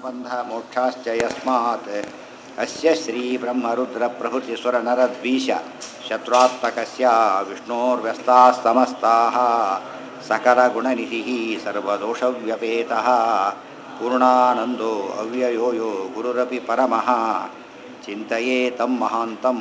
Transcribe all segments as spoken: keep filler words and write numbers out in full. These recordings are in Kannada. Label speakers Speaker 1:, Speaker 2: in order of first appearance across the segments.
Speaker 1: ಬಂಧ ಮೋಕ್ಷಾಶ್ಚ ಯಸ್ಮಾತ್ ಅಸ್ಯ ಶ್ರೀ ಬ್ರಹ್ಮರುದ್ರ ಪ್ರಭೃತಿ ಸುರ ನರದ್ವೀಷ ಶತ್ರುತ್ಮಕಸ್ಯ ವಿಷ್ಣೋರ್ವ್ಯಸ್ತಾಃ ಸಮಸ್ತಾಃ ಸಕಲ ಗುಣನಿಧಿಃ ಸರ್ವದೋಷವ್ಯಪೇತಃ ಪೂರ್ಣಾನಂದೋ ಅವ್ಯಯೋ ಯೋ ಗುರುರಪಿ ಪರಮಃ ಚಿಂತಯೇ ತಂ ಮಹಾಂತಂ.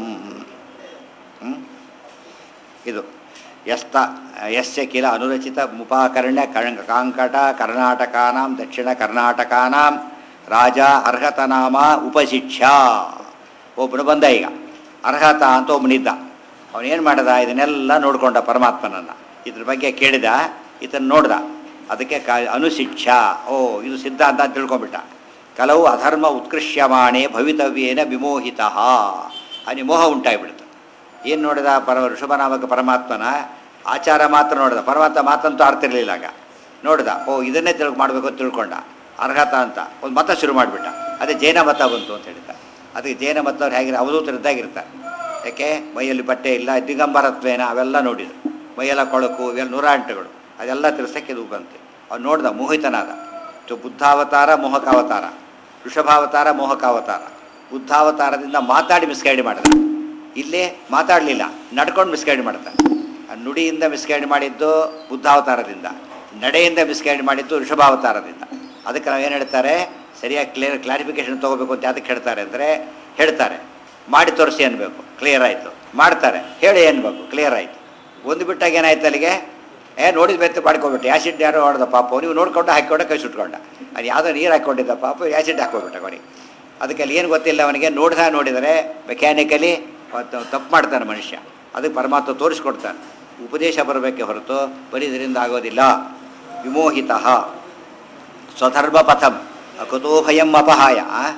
Speaker 1: ಇದು ಯಸ್ತ ಯಸ್ಯ ಕಿಲ ಅನುರಚಿತ ಮುಪಾಕರ್ಣ್ಯ ಕಾಂಕಟ ಕರ್ನಾಟಕಾನಾಂ ದಕ್ಷಿಣ ಕರ್ನಾಟಕಾನಾಂ ರಾಜ ಅರ್ಹತನಾಮ ಉಪಶಿಕ್ಷಾ. ಒಬ್ಬನು ಬಂದ, ಈಗ ಅರ್ಹತ ಅಂತ ಒಬ್ಬನಿದ್ದ. ಅವನೇನು ಮಾಡಿದ, ಇದನ್ನೆಲ್ಲ ನೋಡಿಕೊಂಡ ಪರಮಾತ್ಮನನ್ನು, ಇದ್ರ ಬಗ್ಗೆ ಕೇಳಿದ, ಇದನ್ನು ನೋಡ್ದ, ಅದಕ್ಕೆ ಕ ಅನುಶಿಕ್ಷಾ. ಓ ಇದು ಸಿದ್ಧಾಂತ ಅಂತ ತಿಳ್ಕೊಂಬಿಟ್ಟ. ಕೆಲವು ಅಧರ್ಮ ಉತ್ಕೃಷ್ಯಮಾಣೆ ಭವಿತವ್ಯೇನ ವಿಮೋಹಿತ, ಅಲ್ಲಿ ಮೋಹ ಉಂಟಾಗಿಬಿಡ್ತು. ಏನು ನೋಡಿದ, ಪರ ಋಷಭನಾಮಕ ಪರಮಾತ್ಮನ ಆಚಾರ ಮಾತ್ರ ನೋಡಿದ. ಪರಮಾತ್ಮ ಮಾತಂತೂ ಆಡ್ತಿರ್ಲಿಲ್ಲ. ಆಗ ನೋಡಿದ, ಓ ಇದನ್ನೇ ತಿಳ್ಕೊ ಮಾಡಬೇಕು ಅಂತ ತಿಳ್ಕೊಂಡ. ಅರ್ಹತ ಅಂತ ಒಂದು ಮತ ಶುರು ಮಾಡಿಬಿಟ್ಟ. ಅದೇ ಜೈನ ಮತ ಬಂತು ಅಂತ ಹೇಳಿದ. ಅದಕ್ಕೆ ಜೈನ ಮತವ್ರು ಹೇಗಿರ ಅವಧೂತರಿದ್ದಾಗಿರ್ತಾರೆ. ಯಾಕೆ ಮೈಯಲ್ಲಿ ಬಟ್ಟೆ ಇಲ್ಲ, ದಿಗಂಬರತ್ವೇನ ಅವೆಲ್ಲ ನೋಡಿದ್ರು. ಮೈಯೆಲ್ಲ ಕೊಳಕು ಇವೆಲ್ಲ ನೂರಾಂಟಗಳು ಅದೆಲ್ಲ ತಿರ್ಸಕ್ಕೆ ಇದು ಬಂತು. ಅವ್ನು ನೋಡ್ದ, ಮೋಹಿತನಾದ. ಸೊ ಬುದ್ಧಾವತಾರ ಮೋಹಕಾವತಾರ, ಋಷಭಾವತಾರ ಮೋಹಕಾವತಾರ. ಬುದ್ಧಾವತಾರದಿಂದ ಮಾತಾಡಿ ಮಿಸ್ಗೈಡ್ ಮಾಡಿದ. ಇಲ್ಲೇ ಮಾತಾಡಲಿಲ್ಲ, ನಡ್ಕೊಂಡು ಮಿಸ್ಗೈಡ್ ಮಾಡ್ತಾನೆ. ಆ ನುಡಿಯಿಂದ ಮಿಸ್ಗೈಡ್ ಮಾಡಿದ್ದು ಬುದ್ಧಾವತಾರದಿಂದ, ನಡೆಯಿಂದ ಮಿಸ್ಗೈಡ್ ಮಾಡಿದ್ದು ಋಷಭಾವತಾರದಿಂದ. ಅದಕ್ಕೆ ನಾವು ಏನು ಹೇಳ್ತಾರೆ, ಸರಿಯಾಗಿ ಕ್ಲಿಯರ್ ಕ್ಲಾರಿಫಿಕೇಷನ್ ತೊಗೋಬೇಕು ಅಂತ ಅದಕ್ಕೆ ಹೇಳ್ತಾರೆ ಅಂದರೆ, ಹೇಳ್ತಾರೆ ಮಾಡಿ ತೋರಿಸಿ ಅನ್ಬೇಕು, ಕ್ಲಿಯರ್ ಆಯಿತು. ಮಾಡ್ತಾರೆ ಹೇಳಿ ಅನ್ಬೇಕು, ಕ್ಲಿಯರ್ ಆಯಿತು. ಒಂದು ಬಿಟ್ಟಾಗ ಏನಾಯ್ತು ಅಲ್ಲಿಗೆ, ಏ ನೋಡಿದ ಬೆತ್ತು ಮಾಡ್ಕೊಬಿಟ್ಟು ಆ್ಯಸಿಡ್ ಯಾರೋ ಹೊಡೆದ ಪಾಪ, ನೀವು ನೋಡ್ಕೊಂಡು ಹಾಕಿಕೊಂಡ ಕೈ ಸುಟ್ಕೊಂಡ. ಅದು ಯಾವುದೋ ನೀರು ಹಾಕ್ಕೊಂಡಿದ್ದ ಪಾಪ, ಆ್ಯಸಿಡ್ ಹಾಕ್ಕೊಬಿಟ್ಟ ಅವನಿಗೆ. ಅದಕ್ಕೆ ಅಲ್ಲಿ ಏನು ಗೊತ್ತಿಲ್ಲ ಅವನಿಗೆ. ನೋಡ್ದ ನೋಡಿದರೆ ಮೆಕ್ಯಾನಿಕಲಿ ತಪ್ಪು ಮಾಡ್ತಾನೆ ಮನುಷ್ಯ. ಅದಕ್ಕೆ ಪರಮಾತ್ಮ ತೋರಿಸ್ಕೊಡ್ತಾನೆ. ಉಪದೇಶ ಬರಬೇಕೆ ಹೊರತು ಬರೀ ಇದರಿಂದ ಆಗೋದಿಲ್ಲ. ವಿಮೋಹಿತ ಸ್ವಧರ್ಮ ಪಥಂ ಅಕುತೋ ಭಯಂ ಅಪಹಾಯ.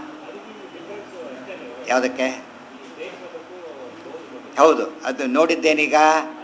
Speaker 1: ಯಾವುದಕ್ಕೆ? ಹೌದು, ಅದು ನೋಡಿದ್ದೇನೀಗ.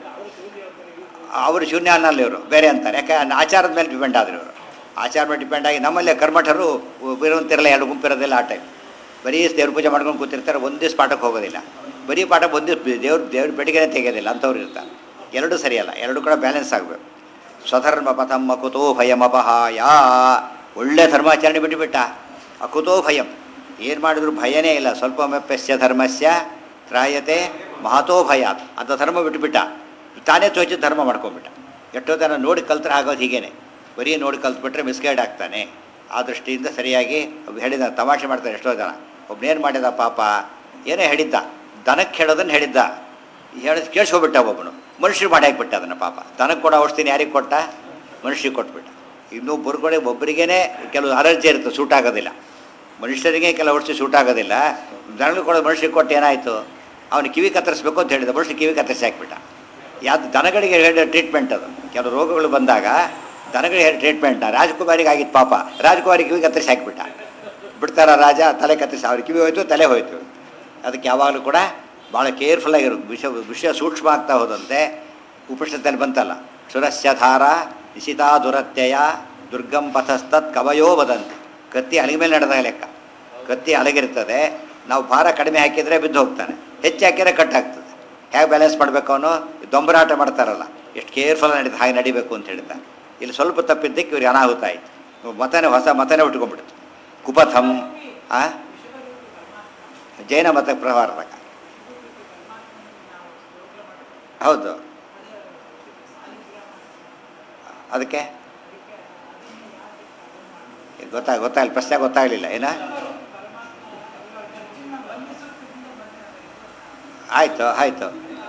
Speaker 1: ಅವರು ಶೂನ್ಯ ಅನ್ನಲ್ಲ, ಇವರು ಬೇರೆ ಅಂತಾರೆ. ಯಾಕೆ ಆಚಾರದ ಮೇಲೆ ಡಿಪೆಂಡ್ ಆದರು ಇವರು. ಆಚಾರ ಮೇಲೆ ಡಿಪೆಂಡ್ ಆಗಿ ನಮ್ಮಲ್ಲೇ ಕರ್ಮಠರು ಇರುವಂತಿರಲ್ಲ, ಎರಡು ಗುಂಪಿರೋದಿಲ್ಲ. ಆ ಟೈಮ್ ಬರೀ ದೇವ್ರ ಪೂಜೆ ಮಾಡ್ಕೊಂಡು ಕೂತಿರ್ತಾರೆ, ಒಂದು ದಿವಸ ಪಾಠಕ್ಕೆ ಹೋಗೋದಿಲ್ಲ. ಬರೀ ಪಾಠ ಒಂದು ದಿವಸ ದೇವ್ರ ದೇವ್ರ ಬೆಳಗ್ಗೆನೇ ತೆಗೆಯೋದಿಲ್ಲ ಅಂಥವ್ರು ಇರ್ತಾರೆ. ಎರಡೂ ಸರಿಯಲ್ಲ, ಎರಡು ಕೂಡ ಬ್ಯಾಲೆನ್ಸ್ ಆಗಬೇಕು. ಸ್ವಧರ್ಮ ಪಥಂ ಅಕುತೋ ಭಯಂ ಅಪಹಾಯ. ಒಳ್ಳೆ ಧರ್ಮಾಚರಣೆ ಬಿಟ್ಟುಬಿಟ್ಟ. ಅಕುತೋ ಭಯಂ, ಏನು ಮಾಡಿದ್ರು ಭಯನೇ ಇಲ್ಲ. ಸ್ವಲ್ಪ ಮೆಪ್ಪಸ್ಯ ಧರ್ಮಸ್ಯ ತ್ರಾಯತೆ ಮಹತೋ ಭಯಾತ್ ಅಂತ ಧರ್ಮ ಬಿಟ್ಟುಬಿಟ್ಟ. ತಾನೇ ತೋಚಿದ ಧರ್ಮ ಮಾಡ್ಕೊಂಬಿಟ್ಟ. ಎಷ್ಟೋ ಜನ ನೋಡಿ ಕಲ್ತ್ರೆ ಆಗೋದು ಹೀಗೇನೆ. ಬರೀ ನೋಡಿ ಕಲ್ತ್ಬಿಟ್ರೆ ಮಿಸ್ಗೈಡ್ ಆಗ್ತಾನೆ. ಆ ದೃಷ್ಟಿಯಿಂದ ಸರಿಯಾಗಿ ಹೇಳಿದ. ತಮಾಷೆ ಮಾಡ್ತಾರೆ ಎಷ್ಟೋ ಜನ. ಒಬ್ಬನೇನು ಮಾಡಿದ ಪಾಪ, ಏನೇ ಹೇಳಿದ್ದ, ದನಕ್ಕೆ ಹೇಳೋದನ್ನು ಹೇಳಿದ್ದ, ಹೇಳಿ ಕೇಳಿಸ್ಕೊಬಿಟ್ಟ. ಒಬ್ಬನು ಮನುಷ್ಯರು ಮಾಡಿ ಹಾಕ್ಬಿಟ್ಟ ಅದನ್ನು. ಪಾಪ ದನಕ್ಕೆ ಕೊಡೋ ಔಷಧಿನ ಯಾರಿಗೆ ಕೊಟ್ಟ? ಮನುಷ್ಯರಿಗೆ ಕೊಟ್ಬಿಟ್ಟ. ಇನ್ನೊಬ್ಬರು ಕೂಡ ಒಬ್ಬರಿಗೇ ಕೆಲವು ಅಲರ್ಜಿ ಇರುತ್ತೆ, ಸೂಟ್ ಆಗೋದಿಲ್ಲ. ಮನುಷ್ಯರಿಗೆ ಕೆಲವು ಔಷಧಿ ಸೂಟ್ ಆಗೋದಿಲ್ಲ. ದನಗಳಿಗೆ ಕೊಡೋದು ಮನುಷ್ಯರಿಗೆ ಕೊಟ್ಟು ಏನಾಯಿತು, ಅವನು ಕಿವಿ ಕತ್ತರಿಸ್ಬೇಕು ಅಂತ ಹೇಳಿದ, ಮನುಷ್ಯ ಕಿವಿ ಕತ್ತರಿಸಿ ಹಾಕ್ಬಿಟ್ಟ. ಯಾವುದು ದನಗಳಿಗೆ ಹೇಳಿದ ಟ್ರೀಟ್ಮೆಂಟ್ ಅದು. ಕೆಲವು ರೋಗಗಳು ಬಂದಾಗ ದನಗಳಿಗೆ ಹೇಳಿ ಟ್ರೀಟ್ಮೆಂಟ್ ರಾಜಕುಮಾರಿಗೆ ಆಗಿತ್ತು. ಪಾಪ ರಾಜಕುಮಾರಿ ಕಿವಿ ಕತ್ತರಿಸಿ ಹಾಕಿಬಿಟ್ಟ. ಬಿಡ್ತಾರ ರಾಜ, ತಲೆ ಕತ್ತರಿಸಿ ಅವ್ರಿಗೆ ಕಿವಿ ಹೋಯ್ತು, ತಲೆ ಹೋಯ್ತು. ಅದಕ್ಕೆ ಯಾವಾಗಲೂ ಕೂಡ ಭಾಳ ಕೇರ್ಫುಲ್ಲಾಗಿರೋದು. ವಿಷ ವಿಷಯ ಸೂಕ್ಷ್ಮ ಆಗ್ತಾ ಹೋದಂತೆ ಉಪನಿಷತ್ತಲ್ಲಿ ಬಂತಲ್ಲ, ಸುರಸ್ಯ ಧಾರ ನಿಶಿತಾ ದುರತ್ಯಯ ದುರ್ಗಂ ಪಥಸ್ತತ್ ಕವಯೋ ವದಂತಿ. ಕತ್ತಿ ಅಲಗಿ ಮೇಲೆ ನಡೆದಾಗ ಲೆಕ್ಕ. ಕತ್ತಿ ಅಲಗಿರ್ತದೆ, ನಾವು ಭಾರ ಕಡಿಮೆ ಹಾಕಿದರೆ ಬಿದ್ದು ಹೋಗ್ತಾನೆ, ಹೆಚ್ಚು ಹಾಕಿದರೆ ಕಟ್ಟಾಗ್ತದೆ. ಹೇಗೆ ಬ್ಯಾಲೆನ್ಸ್ ಮಾಡಬೇಕು ಅವನು? ದೊಂಬರಾಟ ಮಾಡ್ತಾರಲ್ಲ, ಎಷ್ಟು ಕೇರ್ಫುಲ್ ನಡೀತು ಹಾಗೆ ನಡಿಬೇಕು ಅಂತ ಹೇಳ್ತಾರೆ. ಇಲ್ಲಿ ಸ್ವಲ್ಪ ತಪ್ಪಿದ್ದಕ್ಕೆ ಇವ್ರಿಗೆ ಅನಾಹುತ ಆಯಿತು. ಮತನೇ ಹೊಸ ಮತನೇ ಉಟ್ಕೊಂಡ್ಬಿಡ್ತು. ಕುಪಥಂ ಆ ಜೈನ ಮತ ಪ್ರಹಾರದಾಗ. ಹೌದು, ಅದಕ್ಕೆ ಗೊತ್ತಾಗ ಗೊತ್ತಾಗಲಿ ಪ್ರಶ್ನೆ ಗೊತ್ತಾಗಲಿಲ್ಲ. ಏನ ಆಯಿತು ಆಯಿತು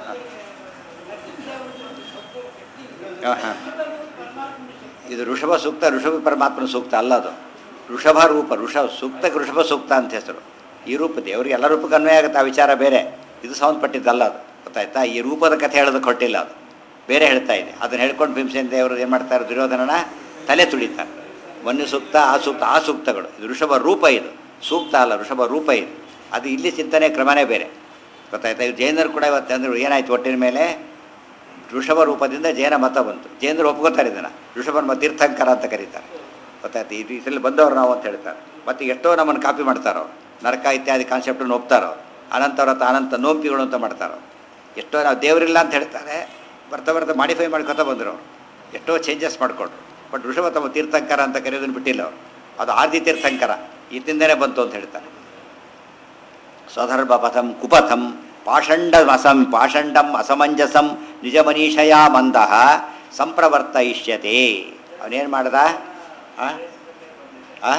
Speaker 1: ಹಾಂ ಹಾಂ ಇದು ಋಷಭ ಸೂಕ್ತ, ಋಷಭ ಪರಮಾತ್ಮನ ಸೂಕ್ತ ಅಲ್ಲ ಅದು. ಋಷಭ ರೂಪ, ಋಷಭ ಸೂಕ್ತಕ್ಕೆ ಋಷಭ ಸೂಕ್ತ ಅಂತ ಹೆಸರು. ಈ ರೂಪ ದೇವರಿಗೆ ಎಲ್ಲ ರೂಪಕ್ಕೆ ಅನ್ವಯ ಆಗುತ್ತೆ, ಆ ವಿಚಾರ ಬೇರೆ. ಇದು ಸಂಬಂಧಪಟ್ಟಿದ್ದಲ್ಲ ಅದು, ಗೊತ್ತಾಯ್ತಾ? ಈ ರೂಪದ ಕಥೆ ಹೇಳೋದಕ್ಕೆ ಕೊಟ್ಟಿಲ್ಲ, ಅದು ಬೇರೆ ಹೇಳ್ತಾ ಇದೆ. ಅದನ್ನು ಹೇಳ್ಕೊಂಡು ಭೀಮಸೇನ ದೇವರು ಏನು ಮಾಡ್ತಾರೆ, ದುರ್ಯೋಧನನ ತಲೆ ತುಳಿತಾರೆ. ವನ್ಯ ಸೂಕ್ತ, ಆ ಸೂಕ್ತ, ಆ ಸೂಕ್ತಗಳು. ಇದು ಋಷಭ ರೂಪ, ಇದು ಸೂಕ್ತ ಅಲ್ಲ, ಋಷಭ ರೂಪ ಇದು. ಅದು ಇಲ್ಲಿ ಚಿಂತನೆ ಕ್ರಮನೇ ಬೇರೆ, ಗೊತ್ತಾಯ್ತಾ? ಇದು ಜೈನರು ಕೂಡ ಇವತ್ತು ಅಂದರೆ ಏನಾಯ್ತು, ಒಟ್ಟಿನ ಮೇಲೆ ಋಷಭ ರೂಪದಿಂದ ಜೈನ ಮತ ಬಂತು. ಜೈನರು ಒಪ್ಕೋತಾರೆ ಇದನ್ನು. ಋಷಭನ ತೀರ್ಥಂಕರ ಅಂತ ಕರೀತಾರೆ, ಗೊತ್ತಾಯ್ತು? ಈ ರೀತಿಯಲ್ಲಿ ಬಂದವರು ನಾವು ಅಂತ ಹೇಳ್ತಾರೆ. ಮತ್ತು ಎಷ್ಟೋ ನಮ್ಮನ್ನು ಕಾಪಿ ಮಾಡ್ತಾರೋ, ನರಕ ಇತ್ಯಾದಿ ಕಾನ್ಸೆಪ್ಟನ್ನು ಒಪ್ತಾರೋ, ಅನಂತವ್ರತ ಅನಂತ ನೋಂಪಿಗಳು ಅಂತ ಮಾಡ್ತಾರೋ. ಎಷ್ಟೋ ನಾವು ದೇವರಿಲ್ಲ ಅಂತ ಹೇಳ್ತಾರೆ, ಬರ್ತಾ ಬರ್ತಾ ಮಾಡಿಫೈ ಮಾಡ್ಕೊತಾ ಬಂದರು ಅವರು. ಎಷ್ಟೋ ಚೇಂಜಸ್ ಮಾಡಿಕೊಂಡ್ರು. ಬಟ್ ಋಷಭ ತಮ್ಮ ತೀರ್ಥಂಕರ ಅಂತ ಕರೆಯೋದನ್ನು ಬಿಟ್ಟಿಲ್ಲ ಅವರು. ಅದು ಆದಿ ತೀರ್ಥಂಕರ. ಇದರಿಂದನೇ ಬಂತು ಅಂತ ಹೇಳ್ತಾರೆ. ಸ್ವಧರ್ಮ ಪಥಂ ಕುಪಥಂ ಪಾಷಂಡ ಅಸಂ ಪಾಷಂಡಂ ಅಸಮಂಜಸಂ ನಿಜ ಮನೀಷಯ ಮಂದಃ ಸಂಪ್ರವರ್ತಯಿಷ್ಯತೆ. ಅವನೇನು ಮಾಡ್ದ? ಆ? ಆ?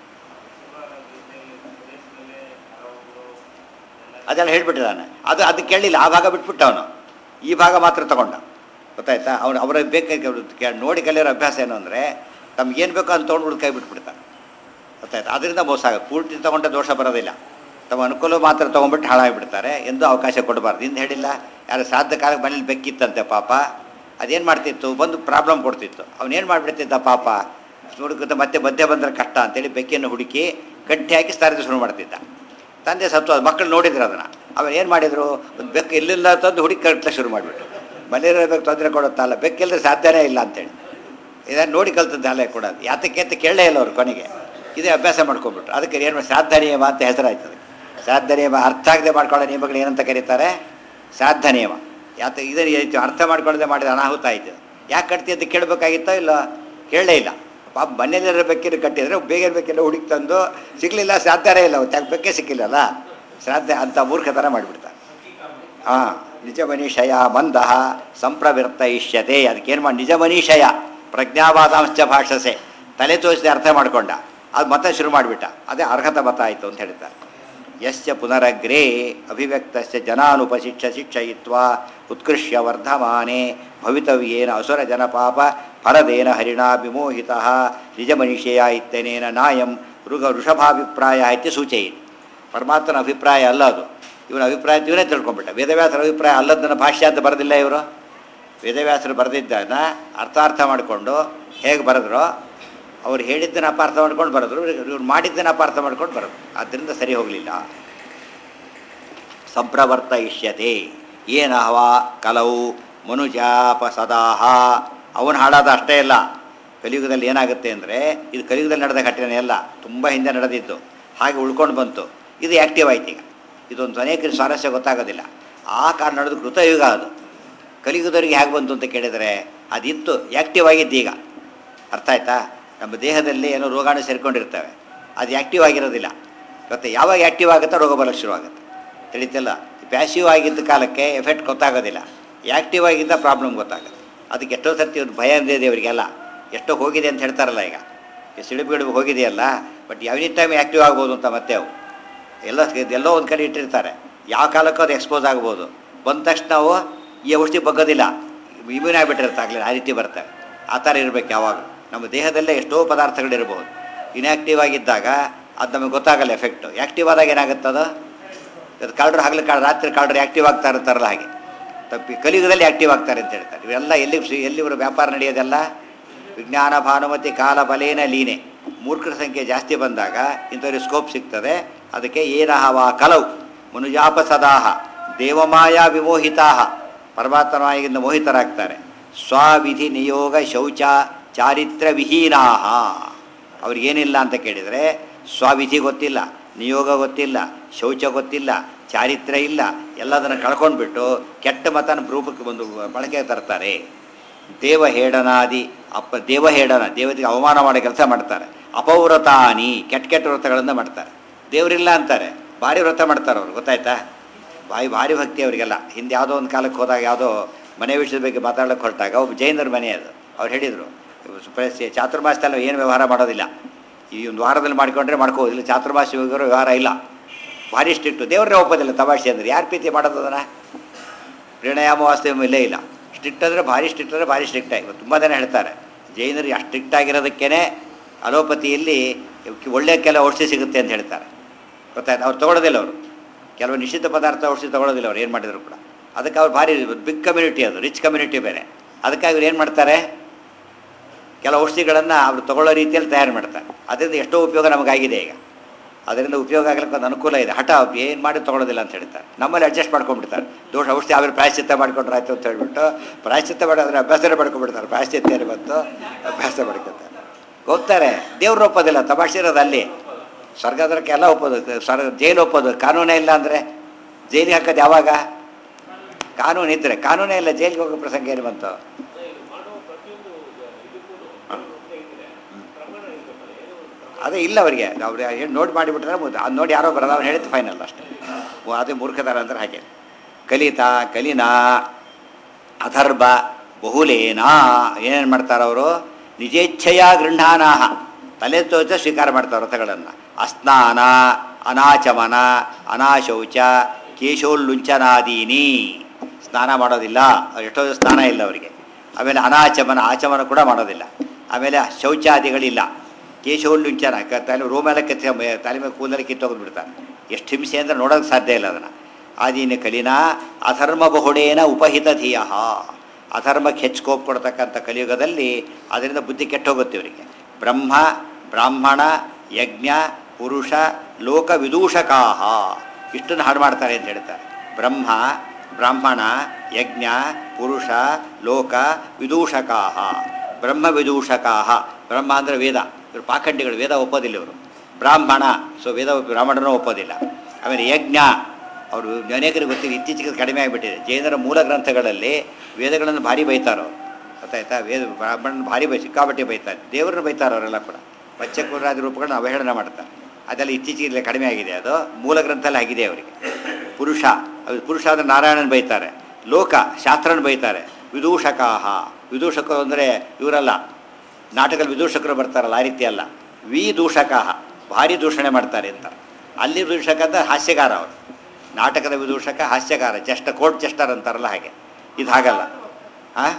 Speaker 1: ಅದೆಲ್ಲ ಹೇಳ್ಬಿಟ್ಟಿದ್ದಾನೆ. ಅದು ಅದು ಕೇಳಲಿಲ್ಲ, ಆ ಭಾಗ ಬಿಟ್ಬಿಟ್ಟ ಅವನು, ಈ ಭಾಗ ಮಾತ್ರ ತಗೊಂಡ. ಗೊತ್ತಾಯ್ತಾ? ಅವನು ಅವರ ಬೇಕಾಗಿ ನೋಡಿ ಕಲಿಯೋರ ಅಭ್ಯಾಸ ಏನು ಅಂದರೆ ತಮ್ಗೇನು ಬೇಕೋ ಅಂತ ತೊಗೊಂಡು ಕೈ ಬಿಟ್ಬಿಡ್ತಾರೆ. ಗೊತ್ತಾಯ್ತು? ಅದರಿಂದ ಮೋಸ ಆಗುತ್ತೆ. ಪೂರ್ತಿ ತೊಗೊಂಡ್ರೆ ದೋಷ ಬರೋದಿಲ್ಲ, ತಮ್ಮ ಅನುಕೂಲ ಮಾತ್ರ ತೊಗೊಂಡ್ಬಿಟ್ಟು ಹಾಳಾಗಿಬಿಡ್ತಾರೆ. ಎಂದೂ ಅವಕಾಶ ಕೊಡಬಾರ್ದು. ಇಂದು ಹೇಳಿಲ್ಲ, ಯಾರು ಶ್ರಾದ್ದ ಕಾಲಕ್ಕೆ ಮನೇಲಿ ಬೆಕ್ಕಿತ್ತಂತೆ ಪಾಪ, ಅದೇನು ಮಾಡ್ತಿತ್ತು, ಬಂದು ಪ್ರಾಬ್ಲಮ್ ಕೊಡ್ತಿತ್ತು. ಅವನೇನು ಮಾಡಿಬಿಡ್ತಿದ್ದ ಪಾಪ, ಹುಡುಕುತ್ತ ಮತ್ತೆ ಮಧ್ಯೆ ಬಂದರೆ ಕಷ್ಟ ಅಂತೇಳಿ ಬೆಕ್ಕಿಯನ್ನು ಹುಡುಕಿ ಗಟ್ಟಿ ಹಾಕಿ ಸ್ತರದಿ ಶುರು ಮಾಡ್ತಿದ್ದ. ತಂದೆ ಸತ್ತು, ಅದು ಮಕ್ಕಳು ನೋಡಿದ್ರು ಅದನ್ನು. ಅವನು ಏನು ಮಾಡಿದರು, ಒಂದು ಬೆಕ್ಕು ಇಲ್ಲಿಲ್ಲ ತಂದು ಹುಡುಕಿ ಕಟ್ಟಲೆ ಶುರು ಮಾಡಿಬಿಟ್ಟು. ಮನೆಯಲ್ಲಿರಬೇಕು ತೊಂದರೆ ಕೊಡುತ್ತಲ್ಲ, ಬೆಕ್ಕಿಲ್ಲದೆ ಸಾಧ್ಯನೇ ಇಲ್ಲ ಅಂತೇಳಿ ಇದನ್ನು ನೋಡಿ ಕಲ್ತದ್ದು ಅಲ್ಲೇ ಕೊಡೋದು. ಯಾತಕ್ಕೆ ಅಂತ ಕೇಳಲೇ ಇಲ್ಲ ಅವರು ಕೊನೆಗೆ. ಇದೇ ಅಭ್ಯಾಸ ಮಾಡ್ಕೊಂಡ್ಬಿಟ್ರು. ಅದಕ್ಕೆ ಏನು ಶ್ರಾದ್ದ ನಿಯಮ ಅಂತ ಹೆಸರಾಯ್ತದೆ. ಶ್ರಾದ್ದ ನಿಯಮ ಅರ್ಥ ಆಗದೆ ಮಾಡ್ಕೊಳ್ಳೋ ನಿಯಮಗಳು ಏನಂತ ಕರೀತಾರೆ? ಶ್ರಾದ್ದ ನಿಯಮ. ಯಾತ ಇದನ್ನು ಅರ್ಥ ಮಾಡ್ಕೊಳ್ಳದೆ ಮಾಡಿದ ಅನಾಹುತ ಆಯಿತು. ಯಾಕೆ ಕಟ್ತಿ ಅಂತ ಕೇಳಬೇಕಾಗಿತ್ತೋ ಇಲ್ಲ, ಕೇಳಲೇ ಇಲ್ಲ. ಪಾಪ ಮನೇಲಿರೋ ಬೆಕ್ಕಿನ ಕಟ್ಟಿದರೆ ಬೇಗ ಬೇಕೆಲ್ಲ ಹುಡುಕಿ ತಂದು ಸಿಗಲಿಲ್ಲ, ಶ್ರಾದ್ದನೇ ಇಲ್ಲ, ಯಾಕೆ ಬೆಕ್ಕೆ ಸಿಕ್ಕಿಲ್ಲಲ್ಲ, ಶ್ರಾದ್ದ ಅಂತ ಮೂರ್ಖತನ ಮಾಡಿಬಿಡ್ತಾರೆ. ಹಾಂ, ನಿಜ ಮನೀಷಯ ಮಂದಃ ಸಂಪ್ರವರ್ತಯಿಷ್ಯತೆ. ಅದಕ್ಕೇನು ಮಾಡಿ, ನಿಜ ಮನೀಷಯ ಪ್ರಜ್ಞಾವಾದಾಂಶ ಭಾಷಸೆ, ತಲೆ ತೋರಿಸಿದೆ ಅರ್ಥ ಮಾಡಿಕೊಂಡ, ಅದು ಮತ ಶುರು ಮಾಡಿಬಿಟ್ಟ. ಅದೇ ಅರ್ಹತ ಮತ ಆಯಿತು ಅಂತ ಹೇಳ್ತಾರೆ. ಯಶ್ಚ ಪುನರಗ್ರೇ ಅಭಿವ್ಯಕ್ತಸ್ಯ ಜನಾನುಪಶಿಕ್ಷ ಶಿಕ್ಷಯಿತ್ವಾ ಉತ್ಕೃಷ್ಯ ವರ್ಧಮಾನೆ ಭವಿತವ್ಯೇನ ಅಸುರ ಜನಪಾಪ ಫಲದೇನ ಹರಿಣಾ ವಿಮೋಹಿತಃ ನಿಜ ಮನೀಷೆಯ ಇತ್ಯನೇನ ನಾಯಂ ಋಗ ವೃಷಭಾಭಿಪ್ರಾಯ ಇತ್ಯ ಸೂಚಯಿತ್. ಪರಮಾತ್ಮನ ಅಭಿಪ್ರಾಯ ಅಲ್ಲ ಅದು, ಇವನ ಅಭಿಪ್ರಾಯ ಇವನೇ ತಿಳ್ಕೊಂಡ್ಬಿಟ್ಟ. ವೇದವ್ಯಾಸರ ಅಭಿಪ್ರಾಯ ಅಲ್ಲದನ್ನು ಭಾಷ್ಯ ಅಂತ ಬರೆದಿಲ್ಲ ಇವರು. ವೇದವ್ಯಾಸರು ಬರೆದಿದ್ದನ್ನು ಅರ್ಥಾರ್ಥ ಮಾಡಿಕೊಂಡು ಹೇಗೆ ಬರೆದ್ರೋ, ಅವ್ರು ಹೇಳಿದ್ದನ್ನು ಅಪಾರ್ಥ ಮಾಡ್ಕೊಂಡು ಬರೆದ್ರು, ಇವ್ರು ಮಾಡಿದ್ದನ್ನು ಅಪಾರ್ಥ ಮಾಡ್ಕೊಂಡು ಬರೋದು. ಆದ್ದರಿಂದ ಸರಿ ಹೋಗಲಿಲ್ಲ. ಸಂಪ್ರವರ್ತಯಿಷ್ಯತೆ ಏನಹವ ಕಲವು ಮನುಜಾಪಸದಾಹ. ಅವನು ಹಾಳಾದ ಅಷ್ಟೇ ಇಲ್ಲ, ಕಲಿಯುಗದಲ್ಲಿ ಏನಾಗುತ್ತೆ ಅಂದರೆ, ಇದು ಕಲಿಯುಗದಲ್ಲಿ ನಡೆದ ಘಟನೆ ಅಲ್ಲ, ತುಂಬ ಹಿಂದೆ ನಡೆದಿದ್ದು, ಹಾಗೆ ಉಳ್ಕೊಂಡು ಬಂತು. ಇದು ಆ್ಯಕ್ಟಿವ್ ಆಯ್ತು. ಈಗ ಇದೊಂದು ಅನೇಕರಿಗೆ ಸ್ವಾರಸ್ಯ ಗೊತ್ತಾಗೋದಿಲ್ಲ. ಆ ಕಾರಣ ನಡೆದು ಕೃತಯುಗ ಅದು. ಕಲಿಯುಗದವರಿಗೆ ಹೇಗೆ ಬಂತು ಅಂತ ಕೇಳಿದರೆ, ಅದಿತ್ತು, ಆ್ಯಕ್ಟಿವ್ ಆಗಿದ್ದು. ಈಗ ಅರ್ಥ ಆಯ್ತಾ? ನಮ್ಮ ದೇಹದಲ್ಲಿ ಏನೋ ರೋಗಾಣು ಸೇರಿಕೊಂಡಿರ್ತವೆ, ಅದು ಆ್ಯಕ್ಟಿವ್ ಆಗಿರೋದಿಲ್ಲ. ಮತ್ತು ಯಾವಾಗ ಆ್ಯಕ್ಟಿವ್ ಆಗುತ್ತೋ ರೋಗ ಬರಕ್ಕೆ ಶುರುವಾಗುತ್ತೆ. ತಿಳಿತಿಲ್ಲ? ಪ್ಯಾಸಿವ್ ಆಗಿದ್ದ ಕಾಲಕ್ಕೆ ಎಫೆಕ್ಟ್ ಗೊತ್ತಾಗೋದಿಲ್ಲ, ಆ್ಯಕ್ಟಿವ್ ಆಗಿದ್ದ ಪ್ರಾಬ್ಲಮ್ ಗೊತ್ತಾಗುತ್ತೆ. ಅದಕ್ಕೆ ಎಷ್ಟೋ ಸರ್ತಿ ಒಂದು ಭಯ ಇದೆ ಅವರಿಗೆಲ್ಲ. ಎಷ್ಟೋ ಹೋಗಿದೆ ಅಂತ ಹೇಳ್ತಾರಲ್ಲ, ಈಗ ಸಿಡಿಬಿಡು ಹೋಗಿದೆಯಲ್ಲ, ಬಟ್ ಎನಿ ಟೈಮ್ ಆ್ಯಕ್ಟಿವ್ ಆಗ್ಬೋದು ಅಂತ. ಮತ್ತೆ ಅವು ಎಲ್ಲ ಎಲ್ಲೋ ಒಂದು ಕಡೆ ಇಟ್ಟಿರ್ತಾರೆ, ಯಾವ ಕಾಲಕ್ಕೂ ಅದು ಎಕ್ಸ್ಪೋಸ್ ಆಗ್ಬೋದು. ಬಂದ ತಕ್ಷಣ ನಾವು ಈ ಔಷಧಿ ಬಗ್ಗೋದಿಲ್ಲ, ಇಮ್ಯೂನ್ ಆಗಿಬಿಟ್ಟಿರುತ್ತೆ, ಆಗಲಿಲ್ಲ, ಆ ರೀತಿ ಬರ್ತವೆ. ಆ ಥರ ಇರಬೇಕು ಯಾವಾಗ. ನಮ್ಮ ದೇಹದಲ್ಲೇ ಎಷ್ಟೋ ಪದಾರ್ಥಗಳಿರ್ಬೋದು, ಇನ್ಯಾಕ್ಟಿವ್ ಆಗಿದ್ದಾಗ ಅದು ನಮಗೆ ಗೊತ್ತಾಗಲ್ಲ ಎಫೆಕ್ಟು. ಆ್ಯಕ್ಟಿವ್ ಆದಾಗ ಏನಾಗುತ್ತದು, ಅದು ಕಾಲ್ಡ್ರು ಹಗಲು ಕಾಳು ರಾತ್ರಿ ಕಾಲ್ಡ್ರು ಆ್ಯಕ್ಟಿವ್ ಆಗ್ತಾ ಇರ್ತಾರಲ್ಲ, ಹಾಗೆ ತಪ್ಪಿ ಕಲಿಯುಗದಲ್ಲಿ ಆ್ಯಕ್ಟಿವ್ ಆಗ್ತಾರೆ ಅಂತ ಹೇಳ್ತಾರೆ. ಇವೆಲ್ಲ ಎಲ್ಲಿ ಎಲ್ಲಿ ಇವರು ವ್ಯಾಪಾರ ನಡೆಯೋದೆಲ್ಲ ವಿಜ್ಞಾನ ಭಾನುಮತಿ ಕಾಲ ಬಲೇನ ಲೀನೆ. ಮೂರ್ಖರ ಸಂಖ್ಯೆ ಜಾಸ್ತಿ ಬಂದಾಗ ಇಂಥವ್ರಿಗೆ ಸ್ಕೋಪ್ ಸಿಗ್ತದೆ. ಅದಕ್ಕೆ ಏನಹವ ಕಲವು ಮನುಜಾಪಸದಾಹ ದೇವಮಾಯಾ ವಿಮೋಹಿತಾಹ, ಪರಮಾತ್ಮನಾಗಿಂದ ಮೋಹಿತರಾಗ್ತಾರೆ. ಸ್ವವಿಧಿ ನಿಯೋಗ ಶೌಚ ಚಾರಿತ್ರ ವಿಹೀನಾಹ. ಅವ್ರಿಗೇನಿಲ್ಲ ಅಂತ ಕೇಳಿದರೆ, ಸ್ವವಿಧಿ ಗೊತ್ತಿಲ್ಲ, ನಿಯೋಗ ಗೊತ್ತಿಲ್ಲ, ಶೌಚ ಗೊತ್ತಿಲ್ಲ, ಚಾರಿತ್ರ್ಯ ಇಲ್ಲ, ಎಲ್ಲದನ್ನು ಕಳ್ಕೊಂಡ್ಬಿಟ್ಟು ಕೆಟ್ಟ ಮತನ ರೂಪಕ್ಕೆ ಒಂದು ಬಳಕೆ ತರ್ತಾರೆ. ದೇವಹೇಡನಾದಿ ಅಪ್ಪ ದೇವಹೇಡನ ದೇವತೆಗೆ ಅವಮಾನ ಮಾಡೋ ಕೆಲಸ ಮಾಡ್ತಾರೆ. ಅಪವ್ರತಾನಿ ಕೆಟ್ಟ ಕೆಟ್ಟ ವ್ರತಗಳನ್ನು ಮಾಡ್ತಾರೆ. ದೇವರಿಲ್ಲ ಅಂತಾರೆ, ಭಾರಿ ವ್ರತ ಮಾಡ್ತಾರೆ ಅವರು. ಗೊತ್ತಾಯ್ತಾ? ಬಾಯಿ ಭಾರಿ ಭಕ್ತಿ ಅವರಿಗೆಲ್ಲ. ಹಿಂದೆ ಯಾವುದೋ ಒಂದು ಕಾಲಕ್ಕೆ ಹೋದಾಗ ಯಾವುದೋ ಮನೆ ವಿಷಯದ ಬಗ್ಗೆ ಮಾತಾಡೋಕ್ಕೆ ಹೊರಟಾಗ ಒಬ್ಬ ಜೈನರ ಮನೆ ಅದು. ಅವ್ರು ಹೇಳಿದರು, ಚಾತುರ್ಮಾಸದಲ್ಲಿ ಏನು ವ್ಯವಹಾರ ಮಾಡೋದಿಲ್ಲ, ಈ ಒಂದು ವಾರದಲ್ಲಿ ಮಾಡ್ಕೊಂಡ್ರೆ ಮಾಡ್ಕೋದಿಲ್ಲ, ಚಾತುರ್ಮಾಸ ಹೋಗಿರೋ ವ್ಯವಹಾರ ಇಲ್ಲ, ಭಾರಿ ಸ್ಟ್ರಿಕ್ಟು. ದೇವರೇ ಒಪ್ಪೋದಿಲ್ಲ ತಮಾಷೆ ಅಂದರೆ. ಯಾರು ಪ್ರೀತಿ ಮಾಡೋದು ಅದನ್ನು? ಪ್ರಣಯಾಮ ವಾಸ್ತವ ಇಲ್ಲೇ ಇಲ್ಲ. ಸ್ಟ್ರಿಕ್ಟ್ ಅಂದರೆ ಭಾರಿ ಸ್ಟ್ರಿಕ್ಟ್ ಅಂದರೆ ಭಾರಿ ಸ್ಟ್ರಿಕ್ಟ್ ಆಗಿ ತುಂಬ ಜನ ಹೇಳ್ತಾರೆ. ಜೈನರು ಅಷ್ಟು ಸ್ಟ್ರಿಕ್ಟ್ ಆಗಿರೋದಕ್ಕೇ ಅಲೋಪತಿಯಲ್ಲಿ ಒಳ್ಳೆಯ ಕೆಲವು ಔಷಧಿ ಸಿಗುತ್ತೆ ಅಂತ ಹೇಳ್ತಾರೆ. ಗೊತ್ತಾಯ್ತು? ಅವ್ರು ತೊಗೊಳೋದಿಲ್ಲ. ಅವರು ಕೆಲವು ನಿಷಿದ್ಧ ಪದಾರ್ಥ ಔಷಧಿ ತೊಗೊಳೋದಿಲ್ಲ ಅವ್ರು, ಏನು ಮಾಡಿದ್ರು ಕೂಡ. ಅದಕ್ಕೆ ಅವ್ರು ಭಾರಿ ಬಿಗ್ ಕಮ್ಯುನಿಟಿ, ಅದು ರಿಚ್ ಕಮ್ಯುನಿಟಿ ಬೇರೆ. ಅದಕ್ಕಾಗಿ ಅವ್ರು ಏನು ಮಾಡ್ತಾರೆ, ಕೆಲವು ಔಷಧಿಗಳನ್ನು ಅವರು ತೊಗೊಳ್ಳೋ ರೀತಿಯಲ್ಲಿ ತಯಾರು ಮಾಡ್ತಾರೆ. ಅದರಿಂದ ಎಷ್ಟೋ ಉಪಯೋಗ ನಮಗಾಗಿದೆ. ಈಗ ಅದರಿಂದ ಉಪಯೋಗ ಆಗಲಿಕ್ಕೆ ಒಂದು ಅನುಕೂಲ ಇದೆ. ಹಠ ಏನು ಮಾಡಿ ತೊಗೊಳೋದಿಲ್ಲ ಅಂತ ಹೇಳ್ತಾರೆ. ನಮ್ಮಲ್ಲಿ ಅಡ್ಜಸ್ಟ್ ಮಾಡ್ಕೊಂಡ್ಬಿಡ್ತಾರೆ. ದೋಷ ಔಷಧಿ ಆಮೇಲೆ ಪ್ರಾಯಶ್ಚಿತ್ತ ಮಾಡ್ಕೊಂಡ್ರೆ ಆಯ್ತು ಅಂತ ಹೇಳ್ಬಿಟ್ಟು ಪ್ರಾಯಶ್ಚಿತ್ತ ಮಾಡೋದ್ರೆ ಅಭ್ಯಾಸನೇ ಮಾಡ್ಕೊಂಡ್ಬಿಡ್ತಾರೆ. ಪ್ರಾಯಶ್ಚಿತ್ತ ಏನು ಬಂತು, ಅಭ್ಯಾಸ ಮಾಡ್ಕೊತಾರೆ. ಹೋಗ್ತಾರೆ. ದೇವ್ರು ಒಪ್ಪೋದಿಲ್ಲ, ತಮಾಷೆ ಇರೋದು ಅಲ್ಲಿ. ಸ್ವರ್ಗದಕ್ಕೆ ಎಲ್ಲ ಒಪ್ಪೋದು, ಸ್ವರ್ಗ ಜೈಲು ಒಪ್ಪೋದು. ಕಾನೂನೇ ಇಲ್ಲ ಅಂದರೆ ಜೈಲಿಗೆ ಹಾಕೋದು ಯಾವಾಗ? ಕಾನೂನು ಇದ್ದರೆ. ಕಾನೂನೇ ಇಲ್ಲ, ಜೈಲಿಗೆ ಹೋಗೋ ಪ್ರಸಂಗ ಏನು ಬಂತು? ಅದೇ ಇಲ್ಲ ಅವರಿಗೆ ಅವ್ರು ಏನು ನೋಡಿ ಮಾಡಿಬಿಟ್ರೆ ಅದು ನೋಡಿ ಯಾರೋ ಬರೋದು ಅವ್ರು ಹೇಳಿದ್ದು ಫೈನಲ್ ಅಷ್ಟೇ. ಅದೇ ಮೂರ್ಖದಾರ ಅಂದ್ರೆ ಹಾಗೆ. ಕಲಿತಾ ಕಲಿನಾ ಅಥರ್ವ ಬಹುಲೇನಾ ಏನೇನು ಮಾಡ್ತಾರೆ ಅವರು? ನಿಜೇಚ್ಛೆಯ ಗೃಹಾನಾಹ ತಲೆ ತೋಚ ಸ್ವೀಕಾರ ಮಾಡ್ತಾರೆ ವ್ರತಗಳನ್ನು. ಅಸ್ನಾನ ಅನಾಚಮನ ಅನಾಶೌಚ ಕೇಶೋಲ್ಲುಂಚನಾದೀನಿ ಸ್ನಾನ ಮಾಡೋದಿಲ್ಲ, ಎಷ್ಟೋ ಸ್ನಾನ ಇಲ್ಲ ಅವರಿಗೆ. ಆಮೇಲೆ ಅನಾಚಮನ ಆಚಮನ ಕೂಡ ಮಾಡೋದಿಲ್ಲ. ಆಮೇಲೆ ಶೌಚಾದಿಗಳಿಲ್ಲ. ಕೇಶೋಲ್ಲುಂಚನ ತಲೆ ರೋಮೆಲ್ಲ ಕಿತ್ತ ತಲೆ ಮೇಲೆ ಕೂದಲಲ್ಲಿ ಕಿತ್ತೋಗ್ಬಿಡ್ತಾರೆ. ಎಷ್ಟು ಹಿಂಸೆ ಅಂದರೆ ನೋಡೋಕ್ಕೆ ಸಾಧ್ಯ ಇಲ್ಲ ಅದನ್ನು. ಆದೀನ ಕಲಿನಾ ಅಧರ್ಮ ಬಹುಡೇನ ಉಪಹಿತ ಧೀಯ ಅಧರ್ಮಕ್ಕೆ ಹೆಚ್ಚು ಕೋಪ ಕೊಡ್ತಕ್ಕಂಥ ಕಲಿಯುಗದಲ್ಲಿ ಅದರಿಂದ ಬುದ್ಧಿ ಕೆಟ್ಟೋಗುತ್ತೆ ಇವರಿಗೆ. ಬ್ರಹ್ಮ ಬ್ರಾಹ್ಮಣ ಯಜ್ಞ ಪುರುಷ ಲೋಕ ವಿದೂಷಕಾಹ ಇಷ್ಟನ್ನು ಹಾಡು ಮಾಡ್ತಾರೆ ಅಂತ ಹೇಳ್ತಾರೆ. ಬ್ರಹ್ಮ ಬ್ರಾಹ್ಮಣ ಯಜ್ಞ ಪುರುಷ ಲೋಕ ವಿದೂಷಕಾಹ. ಬ್ರಹ್ಮ ವಿದೂಷಕಾಹ ಬ್ರಹ್ಮ ಅಂದರೆ ವೇದ, ಇವರು ಪಾಖಂಡಿಗಳು, ವೇದ ಒಪ್ಪೋದಿಲ್ಲ ಇವರು. ಬ್ರಾಹ್ಮಣ ಸೊ ವೇದ ಬ್ರಾಹ್ಮಣನೂ ಒಪ್ಪೋದಿಲ್ಲ. ಆಮೇಲೆ ಯಜ್ಞ ಅವರು ಅನೇಕರಿಗೆ ಗೊತ್ತಿದೆ, ಇತ್ತೀಚೆಗೆ ಕಡಿಮೆ ಆಗಿಬಿಟ್ಟಿದೆ. ಜೈನರ ಮೂಲ ಗ್ರಂಥಗಳಲ್ಲಿ ವೇದಗಳನ್ನು ಭಾರಿ ಬೈತಾರೋ ಗೊತ್ತಾಯ್ತಾ? ವೇದ ಬ್ರಾಹ್ಮಣನ ಭಾರಿ ಬೈ ಸಿಕ್ಕಾಬಟ್ಟೆ ಬೈತಾರೆ, ದೇವರನ್ನು ಬೈತಾರೆ ಅವರೆಲ್ಲ ಕೂಡ. ಪಚ್ಚಕುರಾದಿ ರೂಪಗಳನ್ನ ಅವಹೇಳನ ಮಾಡ್ತಾರೆ. ಅದೆಲ್ಲ ಇತ್ತೀಚೆಗೆ ಕಡಿಮೆ ಆಗಿದೆ, ಅದು ಮೂಲ ಗ್ರಂಥದಲ್ಲಿ ಆಗಿದೆ ಅವರಿಗೆ. ಪುರುಷ ಅದು ಪುರುಷ ಅಂದರೆ ನಾರಾಯಣನ ಬೈತಾರೆ, ಲೋಕ ಶಾಸ್ತ್ರನ ಬೈತಾರೆ. ವಿದೂಷಕಾಹ ವಿದೂಷಕರು ಅಂದರೆ ಇವರಲ್ಲ, ನಾಟಕದಲ್ಲಿ ವಿದೂಷಕರು ಬರ್ತಾರಲ್ಲ ಆ ರೀತಿ ಅಲ್ಲ. ವಿ ದೂಷಕಾಹ ಭಾರಿ ದೂಷಣೆ ಮಾಡ್ತಾರೆ ಅಂತ. ಅಲ್ಲಿ ದೂಷಕ ಅಂತ ಹಾಸ್ಯಗಾರ ಅವರು, ನಾಟಕದ ವಿದೂಷಕ ಹಾಸ್ಯಗಾರ, ಚೆಷ್ಟ ಕೋರ್ಟ್ ಚೆಸ್ಟರ್ ಅಂತಾರಲ್ಲ ಹಾಗೆ. ಇದು ಹಾಗಲ್ಲ. ಹಾಂ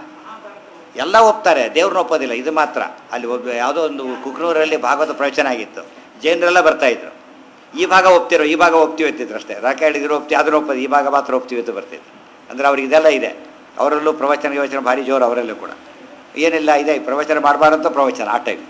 Speaker 1: ಎಲ್ಲ ಒಪ್ತಾರೆ, ದೇವ್ರನ್ನ ಒಪ್ಪೋದಿಲ್ಲ. ಇದು ಮಾತ್ರ ಅಲ್ಲಿ ಒಬ್ಬ ಯಾವುದೋ ಒಂದು ಕುಕ್ನೂರಲ್ಲಿ ಭಾಗವತ ಪ್ರವಚನ ಆಗಿತ್ತು, ಜೈನರೆಲ್ಲ ಬರ್ತಾಯಿದ್ರು. ಈ ಭಾಗ ಒಪ್ತಿರೋ ಈ ಭಾಗ ಒಪ್ತೀವಿ ಅಂತಿದ್ರು ಅಷ್ಟೇ. ರಾಕ ಹೇಳಿದ್ರು ಒಪ್ತಿ ಅದನ್ನು ಒಪ್ಪೋದು, ಈ ಭಾಗ ಮಾತ್ರ ಒಪ್ತೀವಿ ಅಂತ ಬರ್ತಿದ್ರು. ಅಂದರೆ ಅವ್ರಿಗೆ ಇದೆಲ್ಲ ಇದೆ. ಅವರಲ್ಲೂ ಪ್ರವಚನ ಯೋಚನೆ ಭಾರಿ ಜೋರು, ಅವರಲ್ಲೂ ಕೂಡ ಏನಿಲ್ಲ ಇದೆ. ಪ್ರವಚನ ಮಾಡಬಾರ್ದಂತ ಪ್ರವಚನ ಆ ಟೈಮ್.